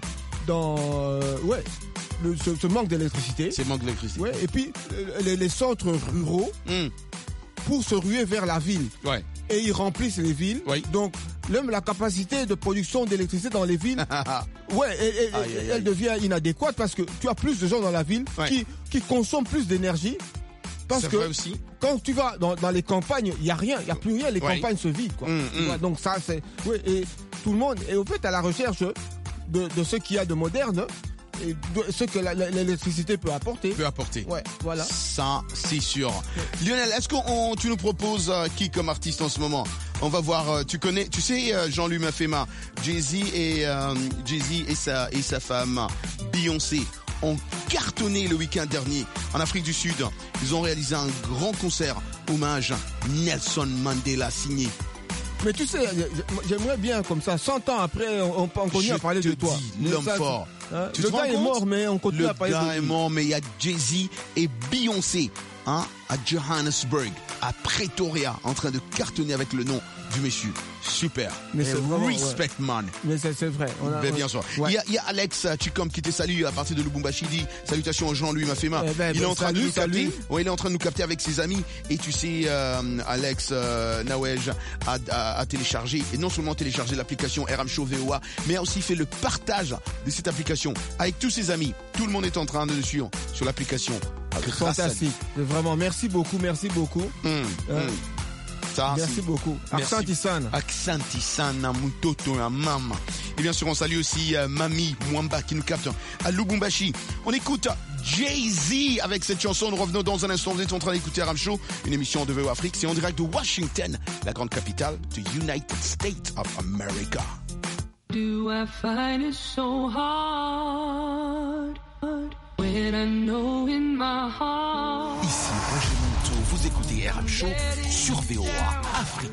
S11: ce manque d'électricité.
S8: C'est manque d'électricité.
S11: Et puis les centres ruraux pour se ruer vers la ville. Et ils remplissent les villes. Donc même la capacité de production d'électricité dans les villes, elle devient inadéquate parce que tu as plus de gens dans la ville qui consomment plus d'énergie. Parce que quand tu vas dans les campagnes, il y a rien, il y a plus rien, les campagnes se vident quoi. Donc ça c'est et tout le monde est au fait à la recherche de ce qu'il y a de moderne ce que l'électricité peut apporter.
S8: Ouais,
S11: voilà.
S8: Ça, c'est sûr. Lionel, est-ce que tu nous proposes qui comme artiste en ce moment? On va voir, tu sais Jean-Louis Mafema, Jay-Z et sa femme Beyoncé ont cartonné le week-end dernier en Afrique du Sud. Ils ont réalisé un grand concert hommage Nelson Mandela signé.
S11: Mais tu sais, j'aimerais bien comme ça, 100 ans après, on continue à parler de toi.
S8: L'homme fort.
S11: Hein, le gars est mort, mais on continue à parler de lui.
S8: Le gars est mort, mais il y a Jay-Z et Beyoncé à Johannesburg, à Pretoria, en train de cartonner avec le nom du monsieur. Super.
S11: Mais c'est vraiment,
S8: respect, man.
S11: Mais c'est vrai.
S8: Bien sûr. Ouais. Il y a Alex Chikom qui te salue à partir de Lubumbashi. Dit salutations à Jean-Louis Mafema. Il est en train de nous capter. Ouais, il est en train de nous capter avec ses amis. Et tu sais, Alex Nawej a téléchargé, et non seulement téléchargé l'application RM Show VOA, mais a aussi fait le partage de cette application avec tous ses amis. Tout le monde est en train de le suivre sur l'application.
S11: C'est fantastique. Vraiment, merci beaucoup. Merci beaucoup.
S8: Aksantisan, Mutoto, Mama. Et bien sûr, on salue aussi Mami Mwamba qui nous capte à Lubumbashi. On écoute Jay-Z avec cette chanson. Nous revenons dans un instant. Vous êtes en train d'écouter Aram Show, une émission de VOA Afrique. C'est en direct de Washington, la grande capitale de United States of America.
S18: Do I find it so hard when I know in my heart?
S8: Ici Roger Monteau, vous écoutez RM Show sur VOA Afrique.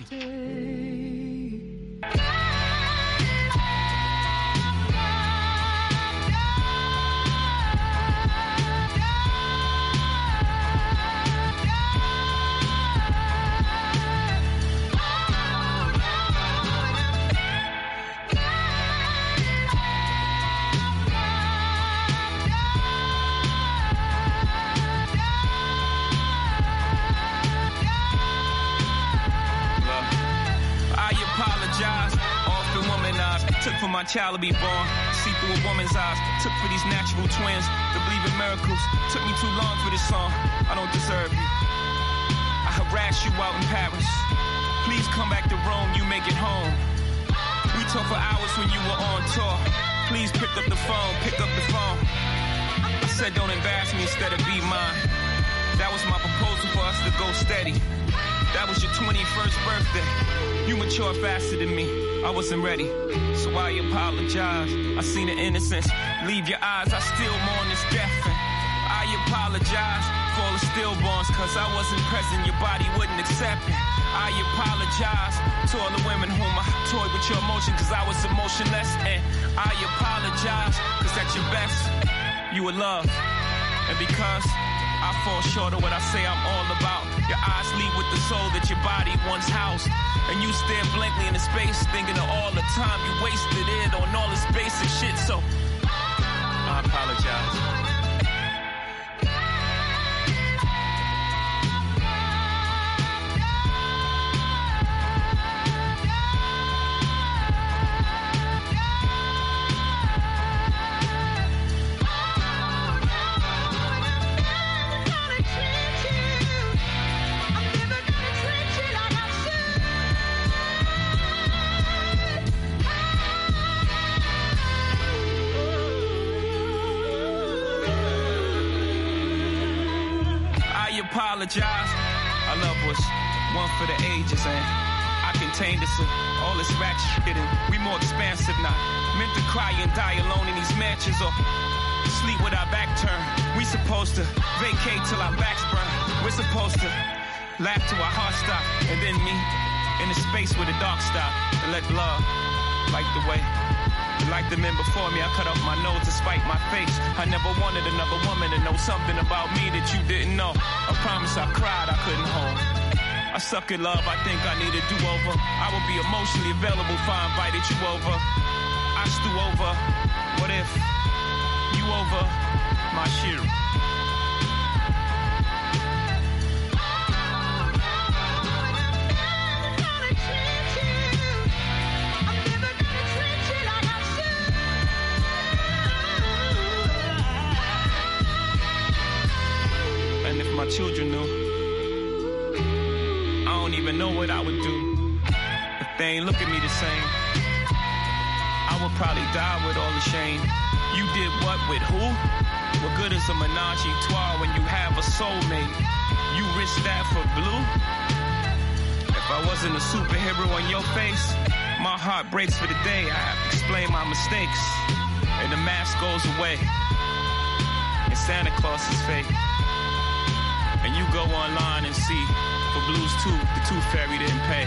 S19: Took for my child to be born, see through a woman's eyes. Took for these natural twins to believe in miracles. Took me too long for this song, I don't deserve you. I harassed you out in Paris. Please come back to Rome, you make it home. We talked for hours when you were on tour. Please pick up the phone, pick up the phone. I said don't embarrass me, instead of be mine. That was my proposal for us to go steady. That was your 21st birthday. You matured faster than me. I wasn't ready, so I apologize. I seen the innocence leave your eyes. I still mourn this death. And I apologize for all the stillborns, cause I wasn't present. Your body wouldn't accept it. I apologize to all the women whom I toyed with your emotion, cause I was emotionless. And I apologize, cause at your best, you were love. And because I fall short of what I say I'm all about, your eyes lead with the soul that your body once housed. And you stare blankly into space, thinking of all the time you wasted it on all this basic shit. So, I apologize. Apologize. Our love was one for the ages, and I contained this all this ratchet shit, and we more expansive now. Meant to cry and die alone in these mansions, or sleep with our back turned. We supposed to vacate till our backs burn. We're supposed to laugh till our hearts stop, and then me in the space where the dark stop, and let love light the way. Like the men before me, I cut off my nose to spite my face. I never wanted another woman to know something about me that you didn't know. I promise I cried, I couldn't hold. I suck at love, I think I need a do-over. I would be emotionally available if I invited you over. I stew over, what if you over my shit? My children knew, I even know what I would do if they ain't look at me the same. I would probably die with all the shame. You did what with who? What good is a menage a trois when you have a soulmate? You risk that for blue? If I wasn't a superhero on your face, my heart breaks for the day. I have to explain my mistakes, and the mask goes away, and Santa Claus is fake. And you go online and see for Blues 2, the Tooth Fairy didn't pay.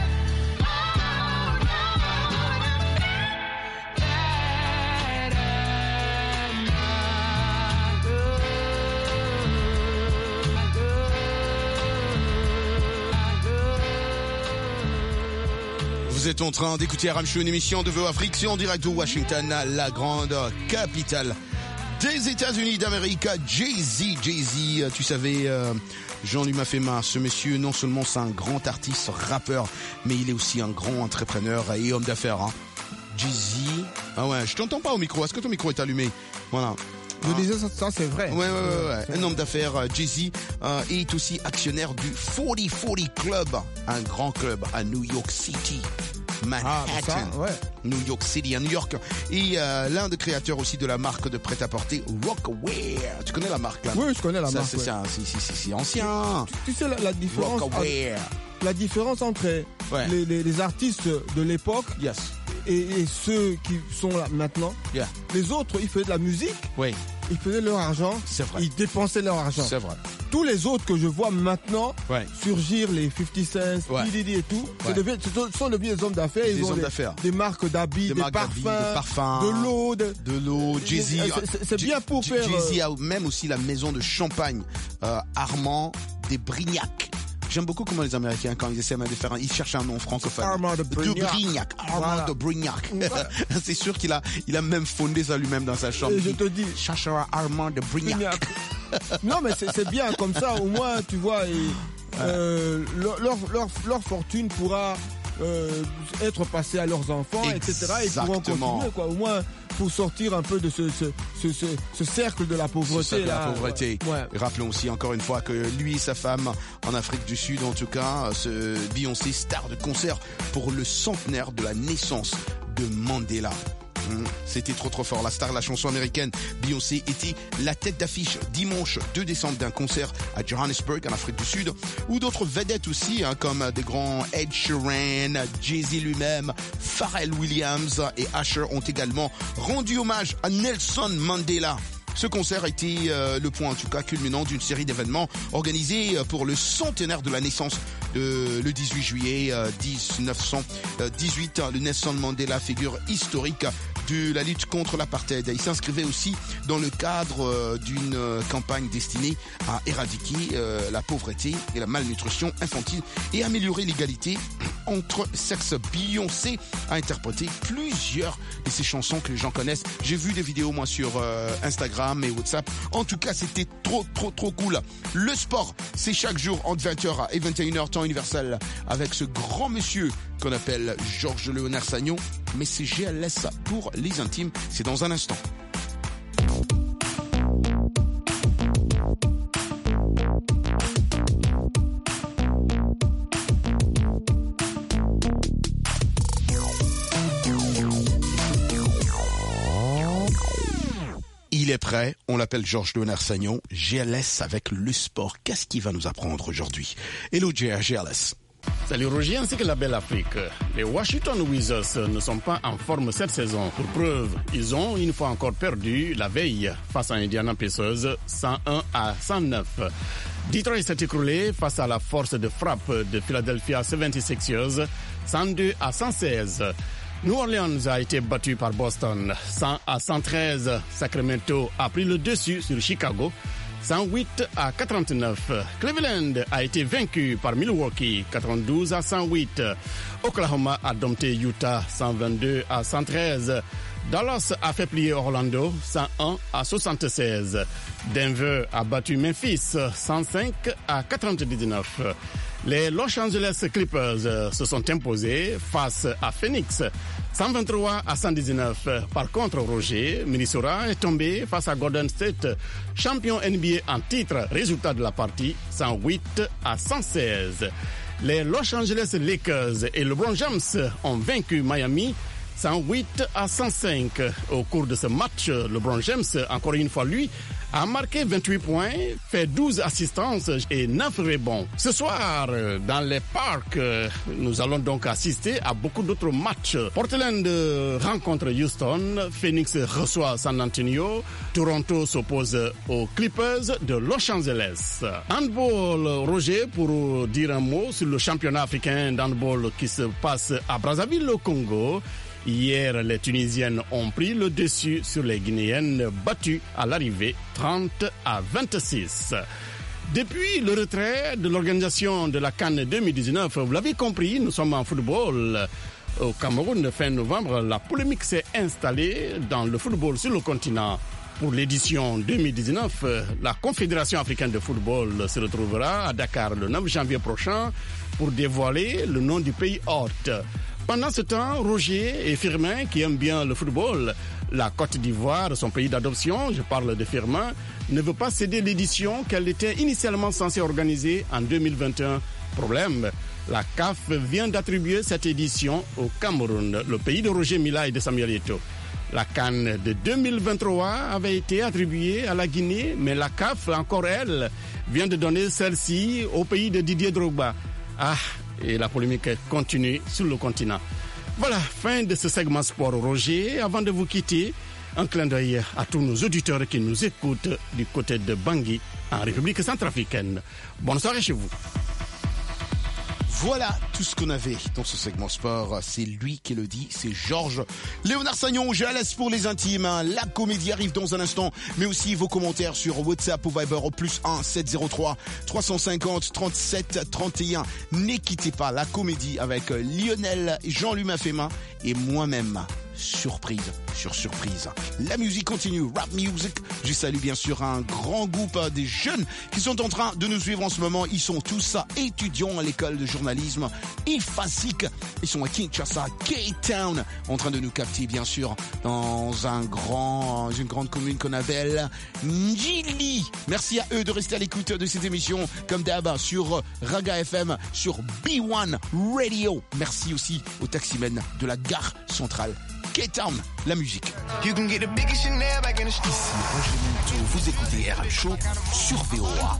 S8: Vous êtes en train d'écouter RM Show, une émission de Veo Afrique, c'est en direct de Washington, la grande capitale des États-Unis d'Amérique. Jay-Z, tu savais, Jean-Luc m'a fait marre. Ce monsieur, non seulement c'est un grand artiste, rappeur, mais il est aussi un grand entrepreneur et homme d'affaires. Hein. Jay-Z, ah ouais, je t'entends pas au micro. Est-ce que ton micro est allumé? Voilà.
S11: Je disais ça, c'est vrai.
S8: Ouais. Un homme d'affaires, Jay-Z, est aussi actionnaire du 4040 Club, un grand club à New York City. Manhattan, New York City, à New York. Et l'un des créateurs aussi de la marque de prêt-à-porter Rocawear. Tu connais la marque là?
S11: Oui, je connais la marque.
S8: C'est ancien.
S11: Tu sais la différence.
S8: Rocawear.
S11: La différence entre les artistes de l'époque et ceux qui sont là maintenant. Les autres, ils faisaient de la musique.
S8: Oui.
S11: Ils faisaient leur argent.
S8: C'est vrai.
S11: Ils dépensaient leur argent.
S8: C'est vrai.
S11: Tous les autres que je vois maintenant surgir, les 50 Cent, Diddy et tout, ce sont devenus des hommes d'affaires. Ils ont des marques d'habits, des parfums, de l'eau,
S8: Jay-Z.
S11: C'est bien pour faire...
S8: Jay-Z a même aussi la maison de champagne Armand de Brignac. J'aime beaucoup comment les Américains, quand ils essaient de faire ils cherchent un nom francophone.
S11: Armand de Brignac.
S8: Armand de Brignac. C'est sûr qu'il a même fondé ça lui-même dans sa chambre.
S11: Et je te dis.
S8: Cherchera Armand de Brignac.
S11: Non, mais c'est bien comme ça. Au moins, tu vois, leur fortune pourra être passée à leurs enfants, etc. Et pourront continuer, quoi. Au moins, pour sortir un peu de ce cercle de la pauvreté.
S8: Et rappelons aussi encore une fois que lui et sa femme en Afrique du Sud, en tout cas, ce Beyoncé, star de concert pour le centenaire de la naissance de Mandela. C'était trop fort. La star de la chanson américaine, Beyoncé, était la tête d'affiche dimanche 2 décembre d'un concert à Johannesburg, en Afrique du Sud, où d'autres vedettes aussi, comme des grands Ed Sheeran, Jay-Z lui-même, Pharrell Williams et Usher ont également rendu hommage à Nelson Mandela. Ce concert a été le point, en tout cas, culminant d'une série d'événements organisés pour le centenaire de la naissance de le 18 juillet 1918. Le Nelson Mandela, figure historique de la lutte contre l'apartheid. Il s'inscrivait aussi dans le cadre d'une campagne destinée à éradiquer la pauvreté et la malnutrition infantile et améliorer l'égalité entre sexes. Beyoncé a interprété plusieurs de ces chansons que les gens connaissent. J'ai vu des vidéos moi sur Instagram et WhatsApp. En tout cas, c'était trop cool. Le sport, c'est chaque jour entre 20h et 21h temps universel avec ce grand monsieur qu'on appelle Georges Léonard Sagnon. Mais c'est GLS pour les intimes. C'est dans un instant. Il est prêt, on l'appelle Georges Léonard Sagnon, GLS avec le sport. Qu'est-ce qu'il va nous apprendre aujourd'hui? Hello GLS.
S20: Salut Roger ainsi que la belle Afrique. Les Washington Wizards ne sont pas en forme cette saison. Pour preuve, ils ont une fois encore perdu la veille face à Indiana Pacers 101-109. Detroit s'est écroulé face à la force de frappe de Philadelphia 76ers 102-116. New Orleans a été battu par Boston 100-113. Sacramento a pris le dessus sur Chicago 108-49. Cleveland a été vaincu par Milwaukee 92-108. Oklahoma a dompté Utah 122-113. Dallas a fait plier Orlando 101-76. Denver a battu Memphis 105-99. Les Los Angeles Clippers se sont imposés face à Phoenix 123-119. Par contre, Roger, Minnesota est tombé face à Golden State, champion NBA en titre. Résultat de la partie 108-116. Les Los Angeles Lakers et LeBron James ont vaincu Miami 108-105. Au cours de ce match, LeBron James, encore une fois lui, a marqué 28 points, fait 12 assistances et 9 rebonds. Ce soir, dans les parcs, nous allons donc assister à beaucoup d'autres matchs. Portland rencontre Houston, Phoenix reçoit San Antonio, Toronto s'oppose aux Clippers de Los Angeles. Handball, Roger, pour dire un mot sur le championnat africain d'handball qui se passe à Brazzaville au Congo. Hier, les Tunisiennes ont pris le dessus sur les Guinéennes battues à l'arrivée 30-26. Depuis le retrait de l'organisation de la CAN 2019, vous l'avez compris, nous sommes en football. Au Cameroun, fin novembre, la polémique s'est installée dans le football sur le continent. Pour l'édition 2019, la Confédération africaine de football se retrouvera à Dakar le 9 janvier prochain pour dévoiler le nom du pays hôte. Pendant ce temps, Roger et Firmin, qui aiment bien le football, la Côte d'Ivoire, son pays d'adoption, je parle de Firmin, ne veut pas céder l'édition qu'elle était initialement censée organiser en 2021. Problème, la CAF vient d'attribuer cette édition au Cameroun, le pays de Roger Mila et de Samuel Eto'o. La CAN de 2023 avait été attribuée à la Guinée, mais la CAF, encore elle, vient de donner celle-ci au pays de Didier Drogba. Et la polémique continue sur le continent. Voilà, fin de ce segment sport, Roger. Avant de vous quitter, un clin d'œil à tous nos auditeurs qui nous écoutent du côté de Bangui, en République centrafricaine. Bonne soirée chez vous.
S8: Voilà tout ce qu'on avait dans ce segment sport. C'est lui qui le dit, c'est Georges Léonard Sagnon. Je la laisse pour les intimes. La comédie arrive dans un instant, mais aussi vos commentaires sur WhatsApp ou Viber au +1 703 350 37 31. Ne quittez pas la comédie avec Lionel, Jean-Louis Mafema et moi-même. Surprise sur surprise. La musique continue, rap music. Je salue bien sûr un grand groupe des jeunes qui sont en train de nous suivre en ce moment. Ils sont tous étudiants à l'école de journalisme IFASIC. Ils sont à Kinshasa, K-Town, en train de nous capter bien sûr dans une grande commune qu'on appelle Njili. Merci à eux de rester à l'écoute de cette émission comme d'hab sur Raga FM, sur B1 Radio. Merci aussi aux taximens de la gare centrale. K-Town, la musique.
S9: You can get the biggest Chanel back in the street.
S8: Vous écoutez RM Show sur VOA.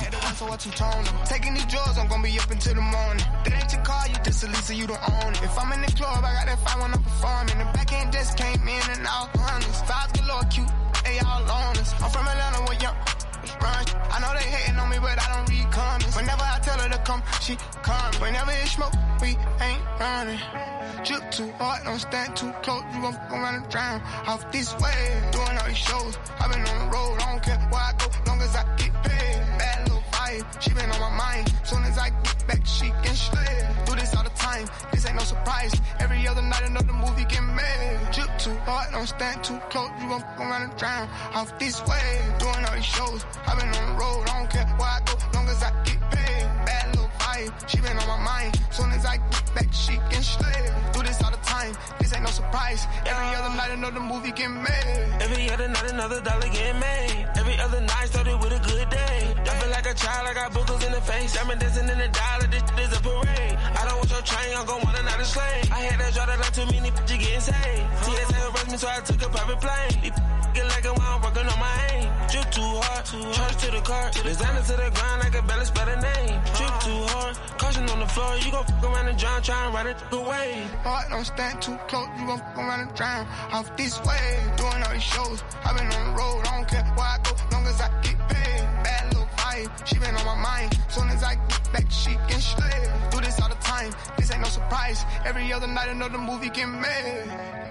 S9: Taking these drugs, I'm gonna be up until the morning. That ain't your car, you just a Lisa, you don't own it. If I'm in the club, I got that fire when I'm performing. The back end just came in and all honest. Vibes galore, cute, they all on us. I'm from Atlanta, where young run. I know they hating on me, but I don't read comments. Whenever I tell her to come, she comes. Whenever it's smoke, we ain't running. Drip too hard, don't stand too close. You gon' fuck around and drown off this way. Doing all these shows, I've been on the road. I don't care where I go, long as I get paid. Bad little vibe, she been on my mind. Soon as I get back, she can slay. Do this all the time, this ain't no surprise. Every other night, another movie get made. Drip too hard, don't stand too close. You gon' fuck around and drown off this way. Doing all these shows, I've been on the road. I don't care where I go, long as I get paid. Bad little vibe, she been on my mind. Soon as I get back, she can slay. Do this all the time, this ain't no surprise. Every other night, another movie get made.
S21: Every other night, another dollar get made. Every other night started with a good day. I feel like a child, I got boogers in the face. I've been dancing in the dollar, this is a parade. I don't want your train, I'm gon' want another slave. I had that draw that like too many bitches getting saved. TSA arrested me, so I took a private plane. Get like it while I'm working on my aim. Drip too hard, charge to the car. Designer to the ground, I can barely spell the name. Drip too hard, caution on the floor. You gon' fuck around and drown, try and ride it away.
S9: Heart don't stand too close, you gon' fuck around and drown off this way. Doing all these shows, I've been on the road. I don't care where I go, long as I get paid. Bad little vibe, she been on my mind. Soon as I get back, she can slay. Do this all the time, this ain't no surprise. Every other night, another movie get made.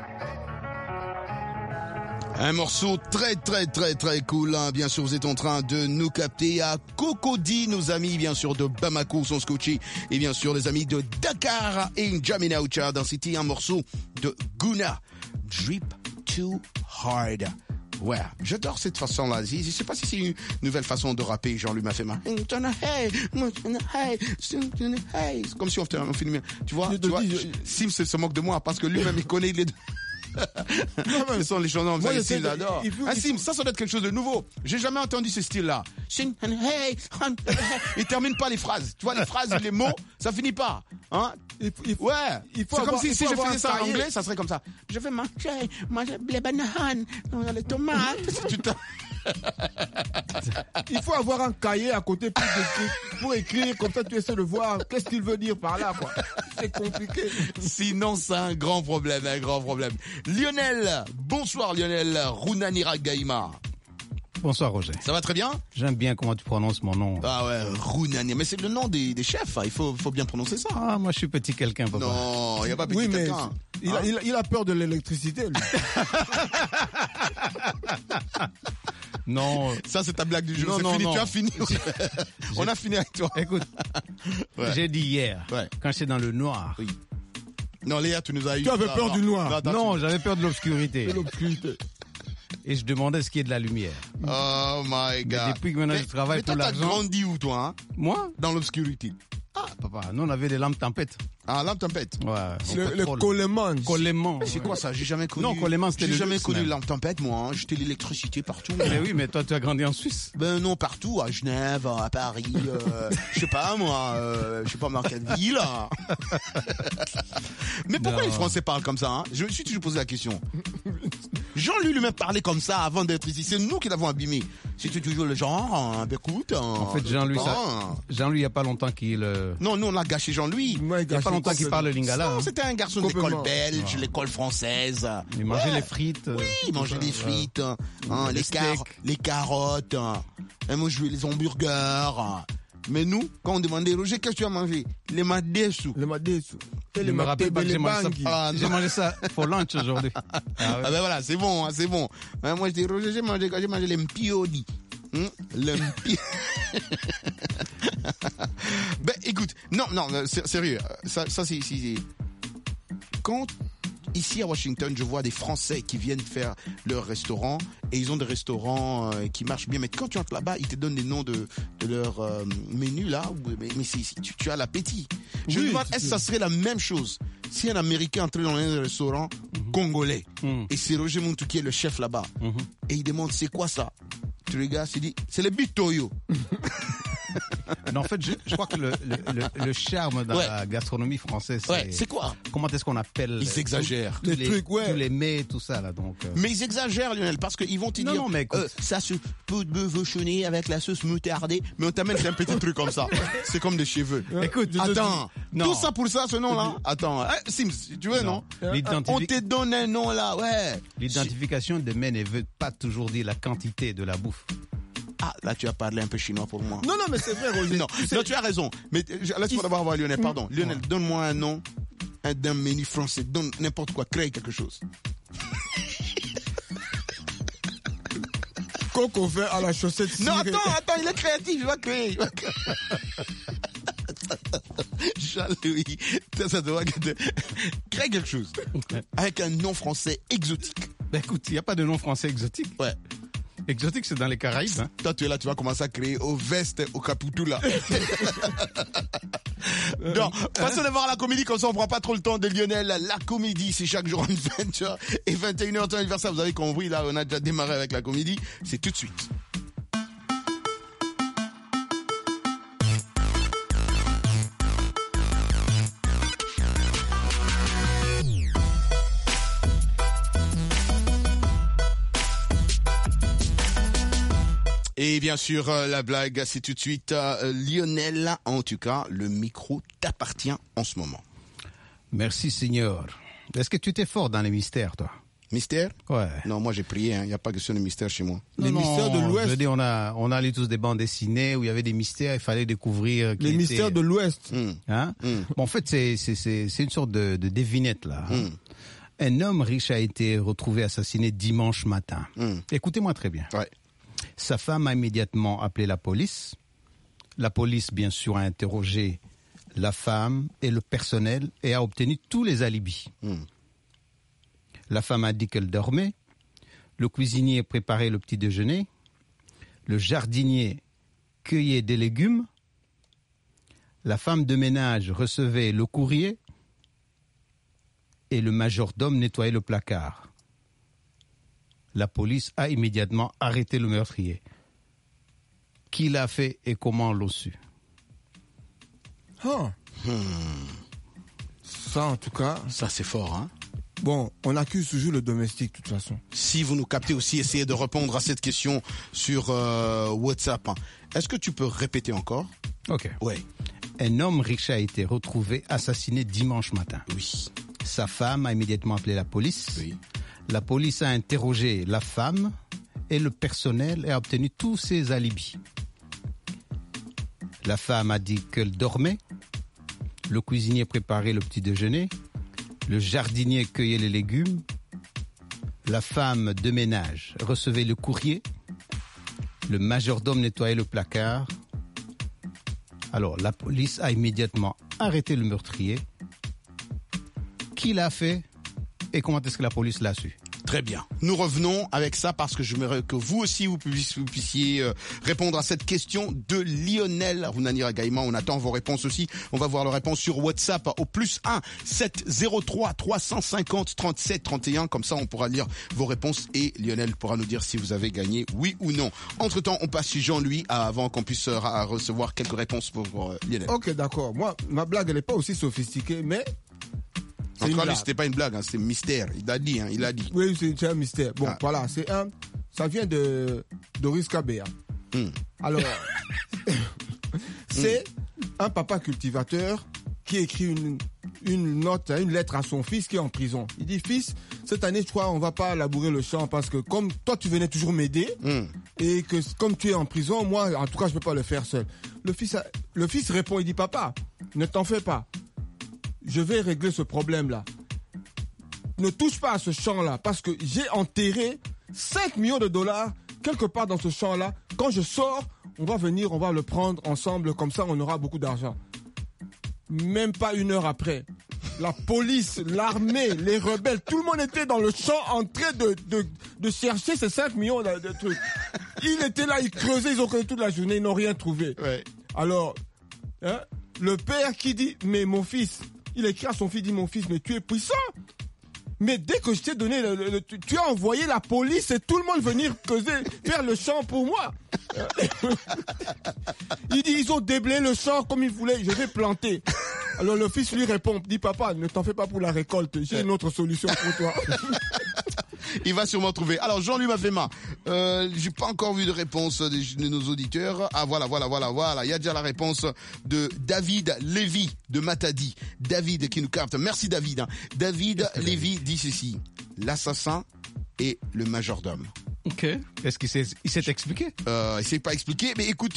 S8: Un morceau très cool, hein. Bien sûr, vous êtes en train de nous capter à Cocody, nos amis bien sûr de Bamako sont scotchés et bien sûr les amis de Dakar et N'Djamena Tchad. C'était un morceau de Guna, Drip Too Hard. Ouais, j'adore cette façon-là. Je sais pas si c'est une nouvelle façon de rapper, Jean-Louis Mafema. C'est comme si on filmait. Tu vois, Sim se moque de moi parce que lui-même il connaît les deux. Ce sont les chansons comme ça,
S11: Moi,
S8: Sim, j'adore. Sim, ça doit être quelque chose de nouveau. J'ai jamais entendu ce style-là. Il termine pas les phrases. Tu vois, les phrases, les mots, ça finit pas. Hein? Ouais. C'est comme si je faisais ça en anglais, ça serait comme ça. Je vais manger les bananes, les tomates.
S11: Il faut avoir un cahier à côté pour écrire, comme ça tu essaies de voir qu'est-ce qu'il veut dire par là, quoi. C'est compliqué.
S8: Sinon, c'est un grand problème, Lionel, bonsoir Lionel, Runanira Gaïma.
S13: Bonsoir Roger.
S8: Ça va très bien?
S13: J'aime bien comment tu prononces mon nom.
S8: Ah ouais, Runanira, mais c'est le nom des chefs, hein. Il faut bien prononcer ça.
S13: Ah, moi je suis petit quelqu'un, papa.
S8: Non, il n'y a pas petit quelqu'un.
S11: Il a peur de l'électricité, lui.
S13: Non.
S8: Ça, c'est ta blague du jour. C'est fini, tu as fini. On a fini avec toi.
S13: Écoute, j'ai dit hier, quand j'étais dans le noir.
S8: Oui. Non, Léa, tu nous as eu.
S11: Tu avais peur du noir.
S13: Non, j'avais peur de l'obscurité. Et je demandais ce qui est de la lumière.
S8: Oh my God.
S13: Mais depuis que maintenant je travaille pour l'argent.
S8: Mais toi, t'as grandi où, toi, hein?
S13: Moi?
S8: Dans l'obscurité.
S13: Ah, papa, nous on avait des lampes tempête.
S8: Ah, lampe tempête.
S13: Ouais.
S11: Le Coleman.
S8: C'est quoi ça? J'ai jamais connu.
S13: Non, Coleman, c'était
S8: J'ai jamais connu lampe tempête, moi. Hein. J'étais l'électricité partout.
S13: Mais oui, mais toi, tu as grandi en Suisse.
S8: Ben non, partout. À Genève, à Paris. Je sais pas, moi. Je sais pas dans quelle ville. Mais pourquoi les Français parlent comme ça, hein? Je me suis toujours posé la question. Jean-Louis lui-même parlait comme ça avant d'être ici. C'est nous qui l'avons abîmé. C'était toujours le genre, hein, écoute.
S13: En fait, Jean-Louis, il y a pas longtemps qu'il...
S8: Non, nous on a gâché Jean-Louis.
S13: Il y a pas longtemps qu'il parle le lingala.
S8: Non, c'était un garçon d'école belge, l'école française.
S13: Il mangeait les frites.
S8: Oui, il mangeait des frites, les carottes. Et moi, je jouais les hamburgers. Mais nous, quand on demandait Roger, qu'est-ce que tu as mangé? Les madessous.
S11: Et
S13: je me rappelle pas que j'ai mangé ça pour lunch aujourd'hui.
S8: Ah ben voilà, c'est bon, hein, c'est bon. Moi, je dis Roger, j'ai mangé les mpiodi. Ben écoute, non, sérieux, ça c'est quand ici à Washington, je vois des Français qui viennent faire leur restaurant et ils ont des restaurants qui marchent bien. Mais quand tu entres là-bas, ils te donnent les noms de leur menu là. Mais tu as l'appétit. Je me demande, est-ce que ça serait la même chose si un Américain entrait dans un restaurant congolais et c'est Roger Muntu qui est le chef là-bas et il demande c'est quoi ça? Tu regardes, il dit c'est le bitoyo.
S13: Non, en fait, je crois que le charme dans la gastronomie française,
S8: c'est quoi?
S13: Comment est-ce qu'on appelle?
S8: Ils exagèrent.
S13: Tous les mets, tout ça, là, donc.
S8: Mais ils exagèrent, Lionel, parce qu'ils vont te dire,
S13: non, mais écoute,
S8: ça se peut bevauchonner avec la sauce moutardée, mais on t'amène un petit truc comme ça. C'est comme des cheveux.
S13: Écoute,
S8: attends. Tout ça pour ça, ce nom-là? Attends. Sims, tu veux, non? On te donne un nom, là, ouais.
S13: L'identification de mets ne veut pas toujours dire la quantité de la bouffe.
S8: Ah, là, tu as parlé un peu chinois pour moi.
S11: Non, mais c'est vrai, Roger.
S8: Non, tu as raison. Mais laisse-moi d'abord voir Lionel, pardon. Lionel, donne-moi un nom d'un menu français. Donne n'importe quoi, crée quelque chose.
S11: Coco fait à la chaussette cirée.
S8: Non, attends, il est créatif, il va créer. Jean-Louis, ça doit crée quelque chose. Avec un nom français exotique.
S13: Ben écoute, il n'y a pas de nom français exotique.
S8: Ouais.
S13: Exotique, c'est dans les Caraïbes. Hein.
S8: Toi, tu es là, tu vas commencer à créer au veste, au caputou, là. Non, passons de voir la comédie, comme ça on prend pas trop le temps de Lionel. La comédie, c'est chaque jour à 20h et 21h, temps anniversaire. Vous avez compris, là, on a déjà démarré avec la comédie. C'est tout de suite. Et bien sûr, la blague, c'est tout de suite Lionel. En tout cas, le micro t'appartient en ce moment.
S13: Merci, Seigneur. Est-ce que tu étais fort dans les mystères, toi?
S8: Mystère?
S13: Ouais.
S8: Non, moi j'ai prié, il n'y a pas question de mystère chez moi.
S11: Les mystères de l'Ouest.
S13: Je veux dire, on a lu tous des bandes dessinées où il y avait des mystères, il fallait découvrir...
S11: Les mystères de l'Ouest.
S13: Hein? Bon, en fait, c'est une sorte de devinette, là. Un homme riche a été retrouvé assassiné dimanche matin. Écoutez-moi très bien.
S8: Ouais.
S13: Sa femme a immédiatement appelé la police. La police, bien sûr, a interrogé la femme et le personnel et a obtenu tous les alibis. La femme a dit qu'elle dormait. Le cuisinier préparait le petit déjeuner. Le jardinier cueillait des légumes. La femme de ménage recevait le courrier. et le majordome nettoyaient le placard. La police a immédiatement arrêté le meurtrier. Qui l'a fait et comment l'ont su?
S11: Ça, en tout cas...
S8: Ça, c'est fort, hein?
S11: Bon, on accuse toujours le domestique, de toute façon.
S8: Si vous nous captez aussi, essayez de répondre à cette question sur WhatsApp. Est-ce que tu peux répéter encore?
S13: Ok.
S8: Oui.
S13: Un homme riche a été retrouvé assassiné dimanche matin.
S8: Oui.
S13: Sa femme a immédiatement appelé la police.
S8: Oui.
S13: La police a interrogé la femme et le personnel et a obtenu tous ses alibis. La femme a dit qu'elle dormait. Le cuisinier préparait le petit déjeuner. Le jardinier cueillait les légumes. La femme de ménage recevait le courrier. Le majordome nettoyait le placard. Alors, la police a immédiatement arrêté le meurtrier. Qui l'a fait et comment est-ce que la police l'a su?
S8: Très bien. Nous revenons avec ça parce que j'aimerais que vous aussi vous puissiez répondre à cette question de Lionel Runanira Gaïma. On attend vos réponses aussi. On va voir les réponses sur WhatsApp au +1 703 350 37 31. Comme ça, on pourra lire vos réponses et Lionel pourra nous dire si vous avez gagné, oui ou non. Entre-temps, on passe chez Jean-Louis avant qu'on puisse recevoir quelques réponses pour Lionel.
S11: Ok, d'accord. Moi, ma blague, elle n'est pas aussi sophistiquée, mais...
S8: En tout cas, c'était pas une blague, hein, c'est mystère. Il a dit, il a dit.
S11: Oui, c'est un mystère. Bon, voilà, ça vient de Doris Kabea. Alors, c'est un papa cultivateur qui écrit une lettre à son fils qui est en prison. Il dit, fils, cette année, je crois, on va pas labourer le champ parce que comme toi, tu venais toujours m'aider et que comme tu es en prison, moi, en tout cas, je peux pas le faire seul. Le fils répond, il dit, papa, ne t'en fais pas. Je vais régler ce problème-là. Ne touche pas à ce champ-là parce que j'ai enterré 5 millions de dollars quelque part dans ce champ-là. Quand je sors, on va venir, on va le prendre ensemble. Comme ça, on aura beaucoup d'argent. Même pas une heure après, la police, l'armée, les rebelles, tout le monde était dans le champ en train de chercher ces 5 millions de trucs. Ils étaient là, ils creusaient, ils ont creusé toute la journée, ils n'ont rien trouvé. Ouais. Alors, le père qui dit, mais mon fils... Il écrit à son fils, il dit, mon fils, mais tu es puissant. Mais dès que je t'ai donné, tu as envoyé la police et tout le monde venir faire le champ pour moi. Il dit, ils ont déblayé le champ comme ils voulaient, je vais planter. Alors le fils lui répond, dit, papa, ne t'en fais pas pour la récolte, j'ai une autre solution pour toi.
S8: Il va sûrement trouver. Alors Jean-Louis Mafema, j'ai pas encore vu de réponse de nos auditeurs. Ah voilà. Il y a déjà la réponse de David Lévy de Matadi. David qui nous capte. Merci David. David Lévy dit ceci. L'assassin et le majordome.
S13: Ok. Est-ce qu'il s'est expliqué?
S8: Il s'est pas expliqué, mais écoute,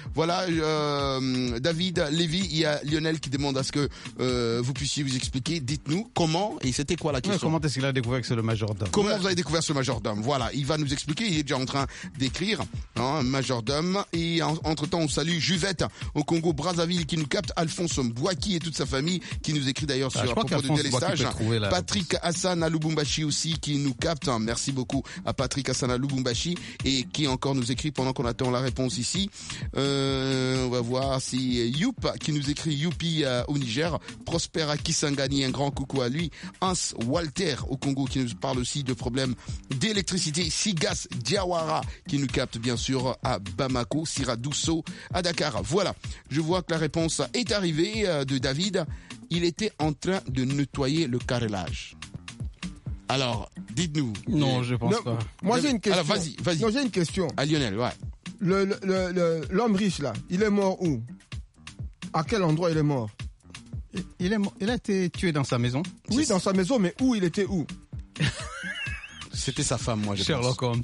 S8: David Lévy, il y a Lionel qui demande à ce que vous puissiez vous expliquer. Dites-nous comment et c'était quoi la question?
S13: Ouais, comment est-ce qu'il a découvert que c'est le majordome?
S8: Comment vous avez découvert ce majordome? Voilà, il va nous expliquer. Il est déjà en train d'écrire, majordome. Et entre-temps, on salue Juvette au Congo Brazzaville qui nous capte, Alphonse Mbouaki et toute sa famille qui nous écrit d'ailleurs sur à propos de délestage. Patrick Hassan à Lubumbashi aussi qui nous capte. Merci beaucoup à Patrick Hassan à Lubumbashi et qui encore nous écrit pendant qu'on attend la réponse ici. On va voir si Youp qui nous écrit Youpi au Niger, Prosper à Kisangani, un grand coucou à lui. Hans Walter au Congo qui nous parle aussi de problèmes d'électricité. Sigas Diawara qui nous capte bien sûr à Bamako, Sira Dousso à Dakar. Voilà, je vois que la réponse est arrivée de David. Il était en train de nettoyer le carrelage. Alors, dites-nous.
S13: Non, je pense pas.
S11: Moi, j'ai une question.
S8: Alors, vas-y.
S11: Non, j'ai une question.
S8: À Lionel, ouais.
S11: L'homme riche, là, il est mort où? À quel endroit il est mort?
S13: Il a été tué dans sa maison.
S11: Oui, dans sa maison, mais où il était où?
S8: C'était sa femme, moi, je pense.
S13: Sherlock Holmes.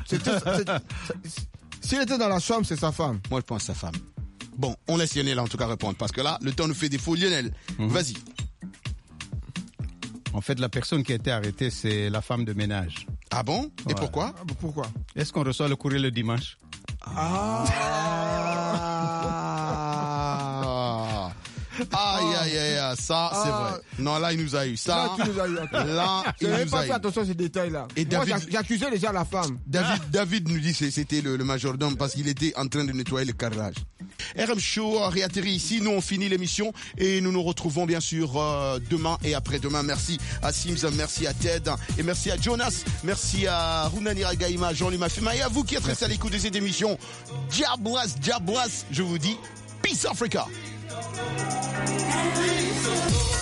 S11: S'il était dans la chambre, c'est sa femme.
S8: Moi, je pense sa femme. Bon, on laisse Lionel en tout cas répondre, parce que là, le temps nous fait défaut. Lionel, vas-y.
S13: En fait, la personne qui a été arrêtée, c'est la femme de ménage.
S8: Ah bon? Et pourquoi?
S11: Pourquoi?
S13: Est-ce qu'on reçoit le courrier le dimanche?
S8: Aïe, ça, c'est vrai. Non, là, il nous a eu. Ça,
S11: là, tu nous as eu.
S8: Là, il nous a eu.
S11: pas fait attention à ces détails-là. Et moi, j'accusais déjà la femme.
S8: David nous dit que c'était le majordome parce qu'il était en train de nettoyer le carrelage. RM Show réatterrit ici. Nous, on finit l'émission et nous nous retrouvons bien sûr demain et après-demain. Merci à Sims, merci à Ted et merci à Jonas. Merci à Runani Ragaïma, Jean-Louis Mafema et à vous qui êtes restés à l'écoute de cette émission. Diablas, je vous dis, Peace Africa.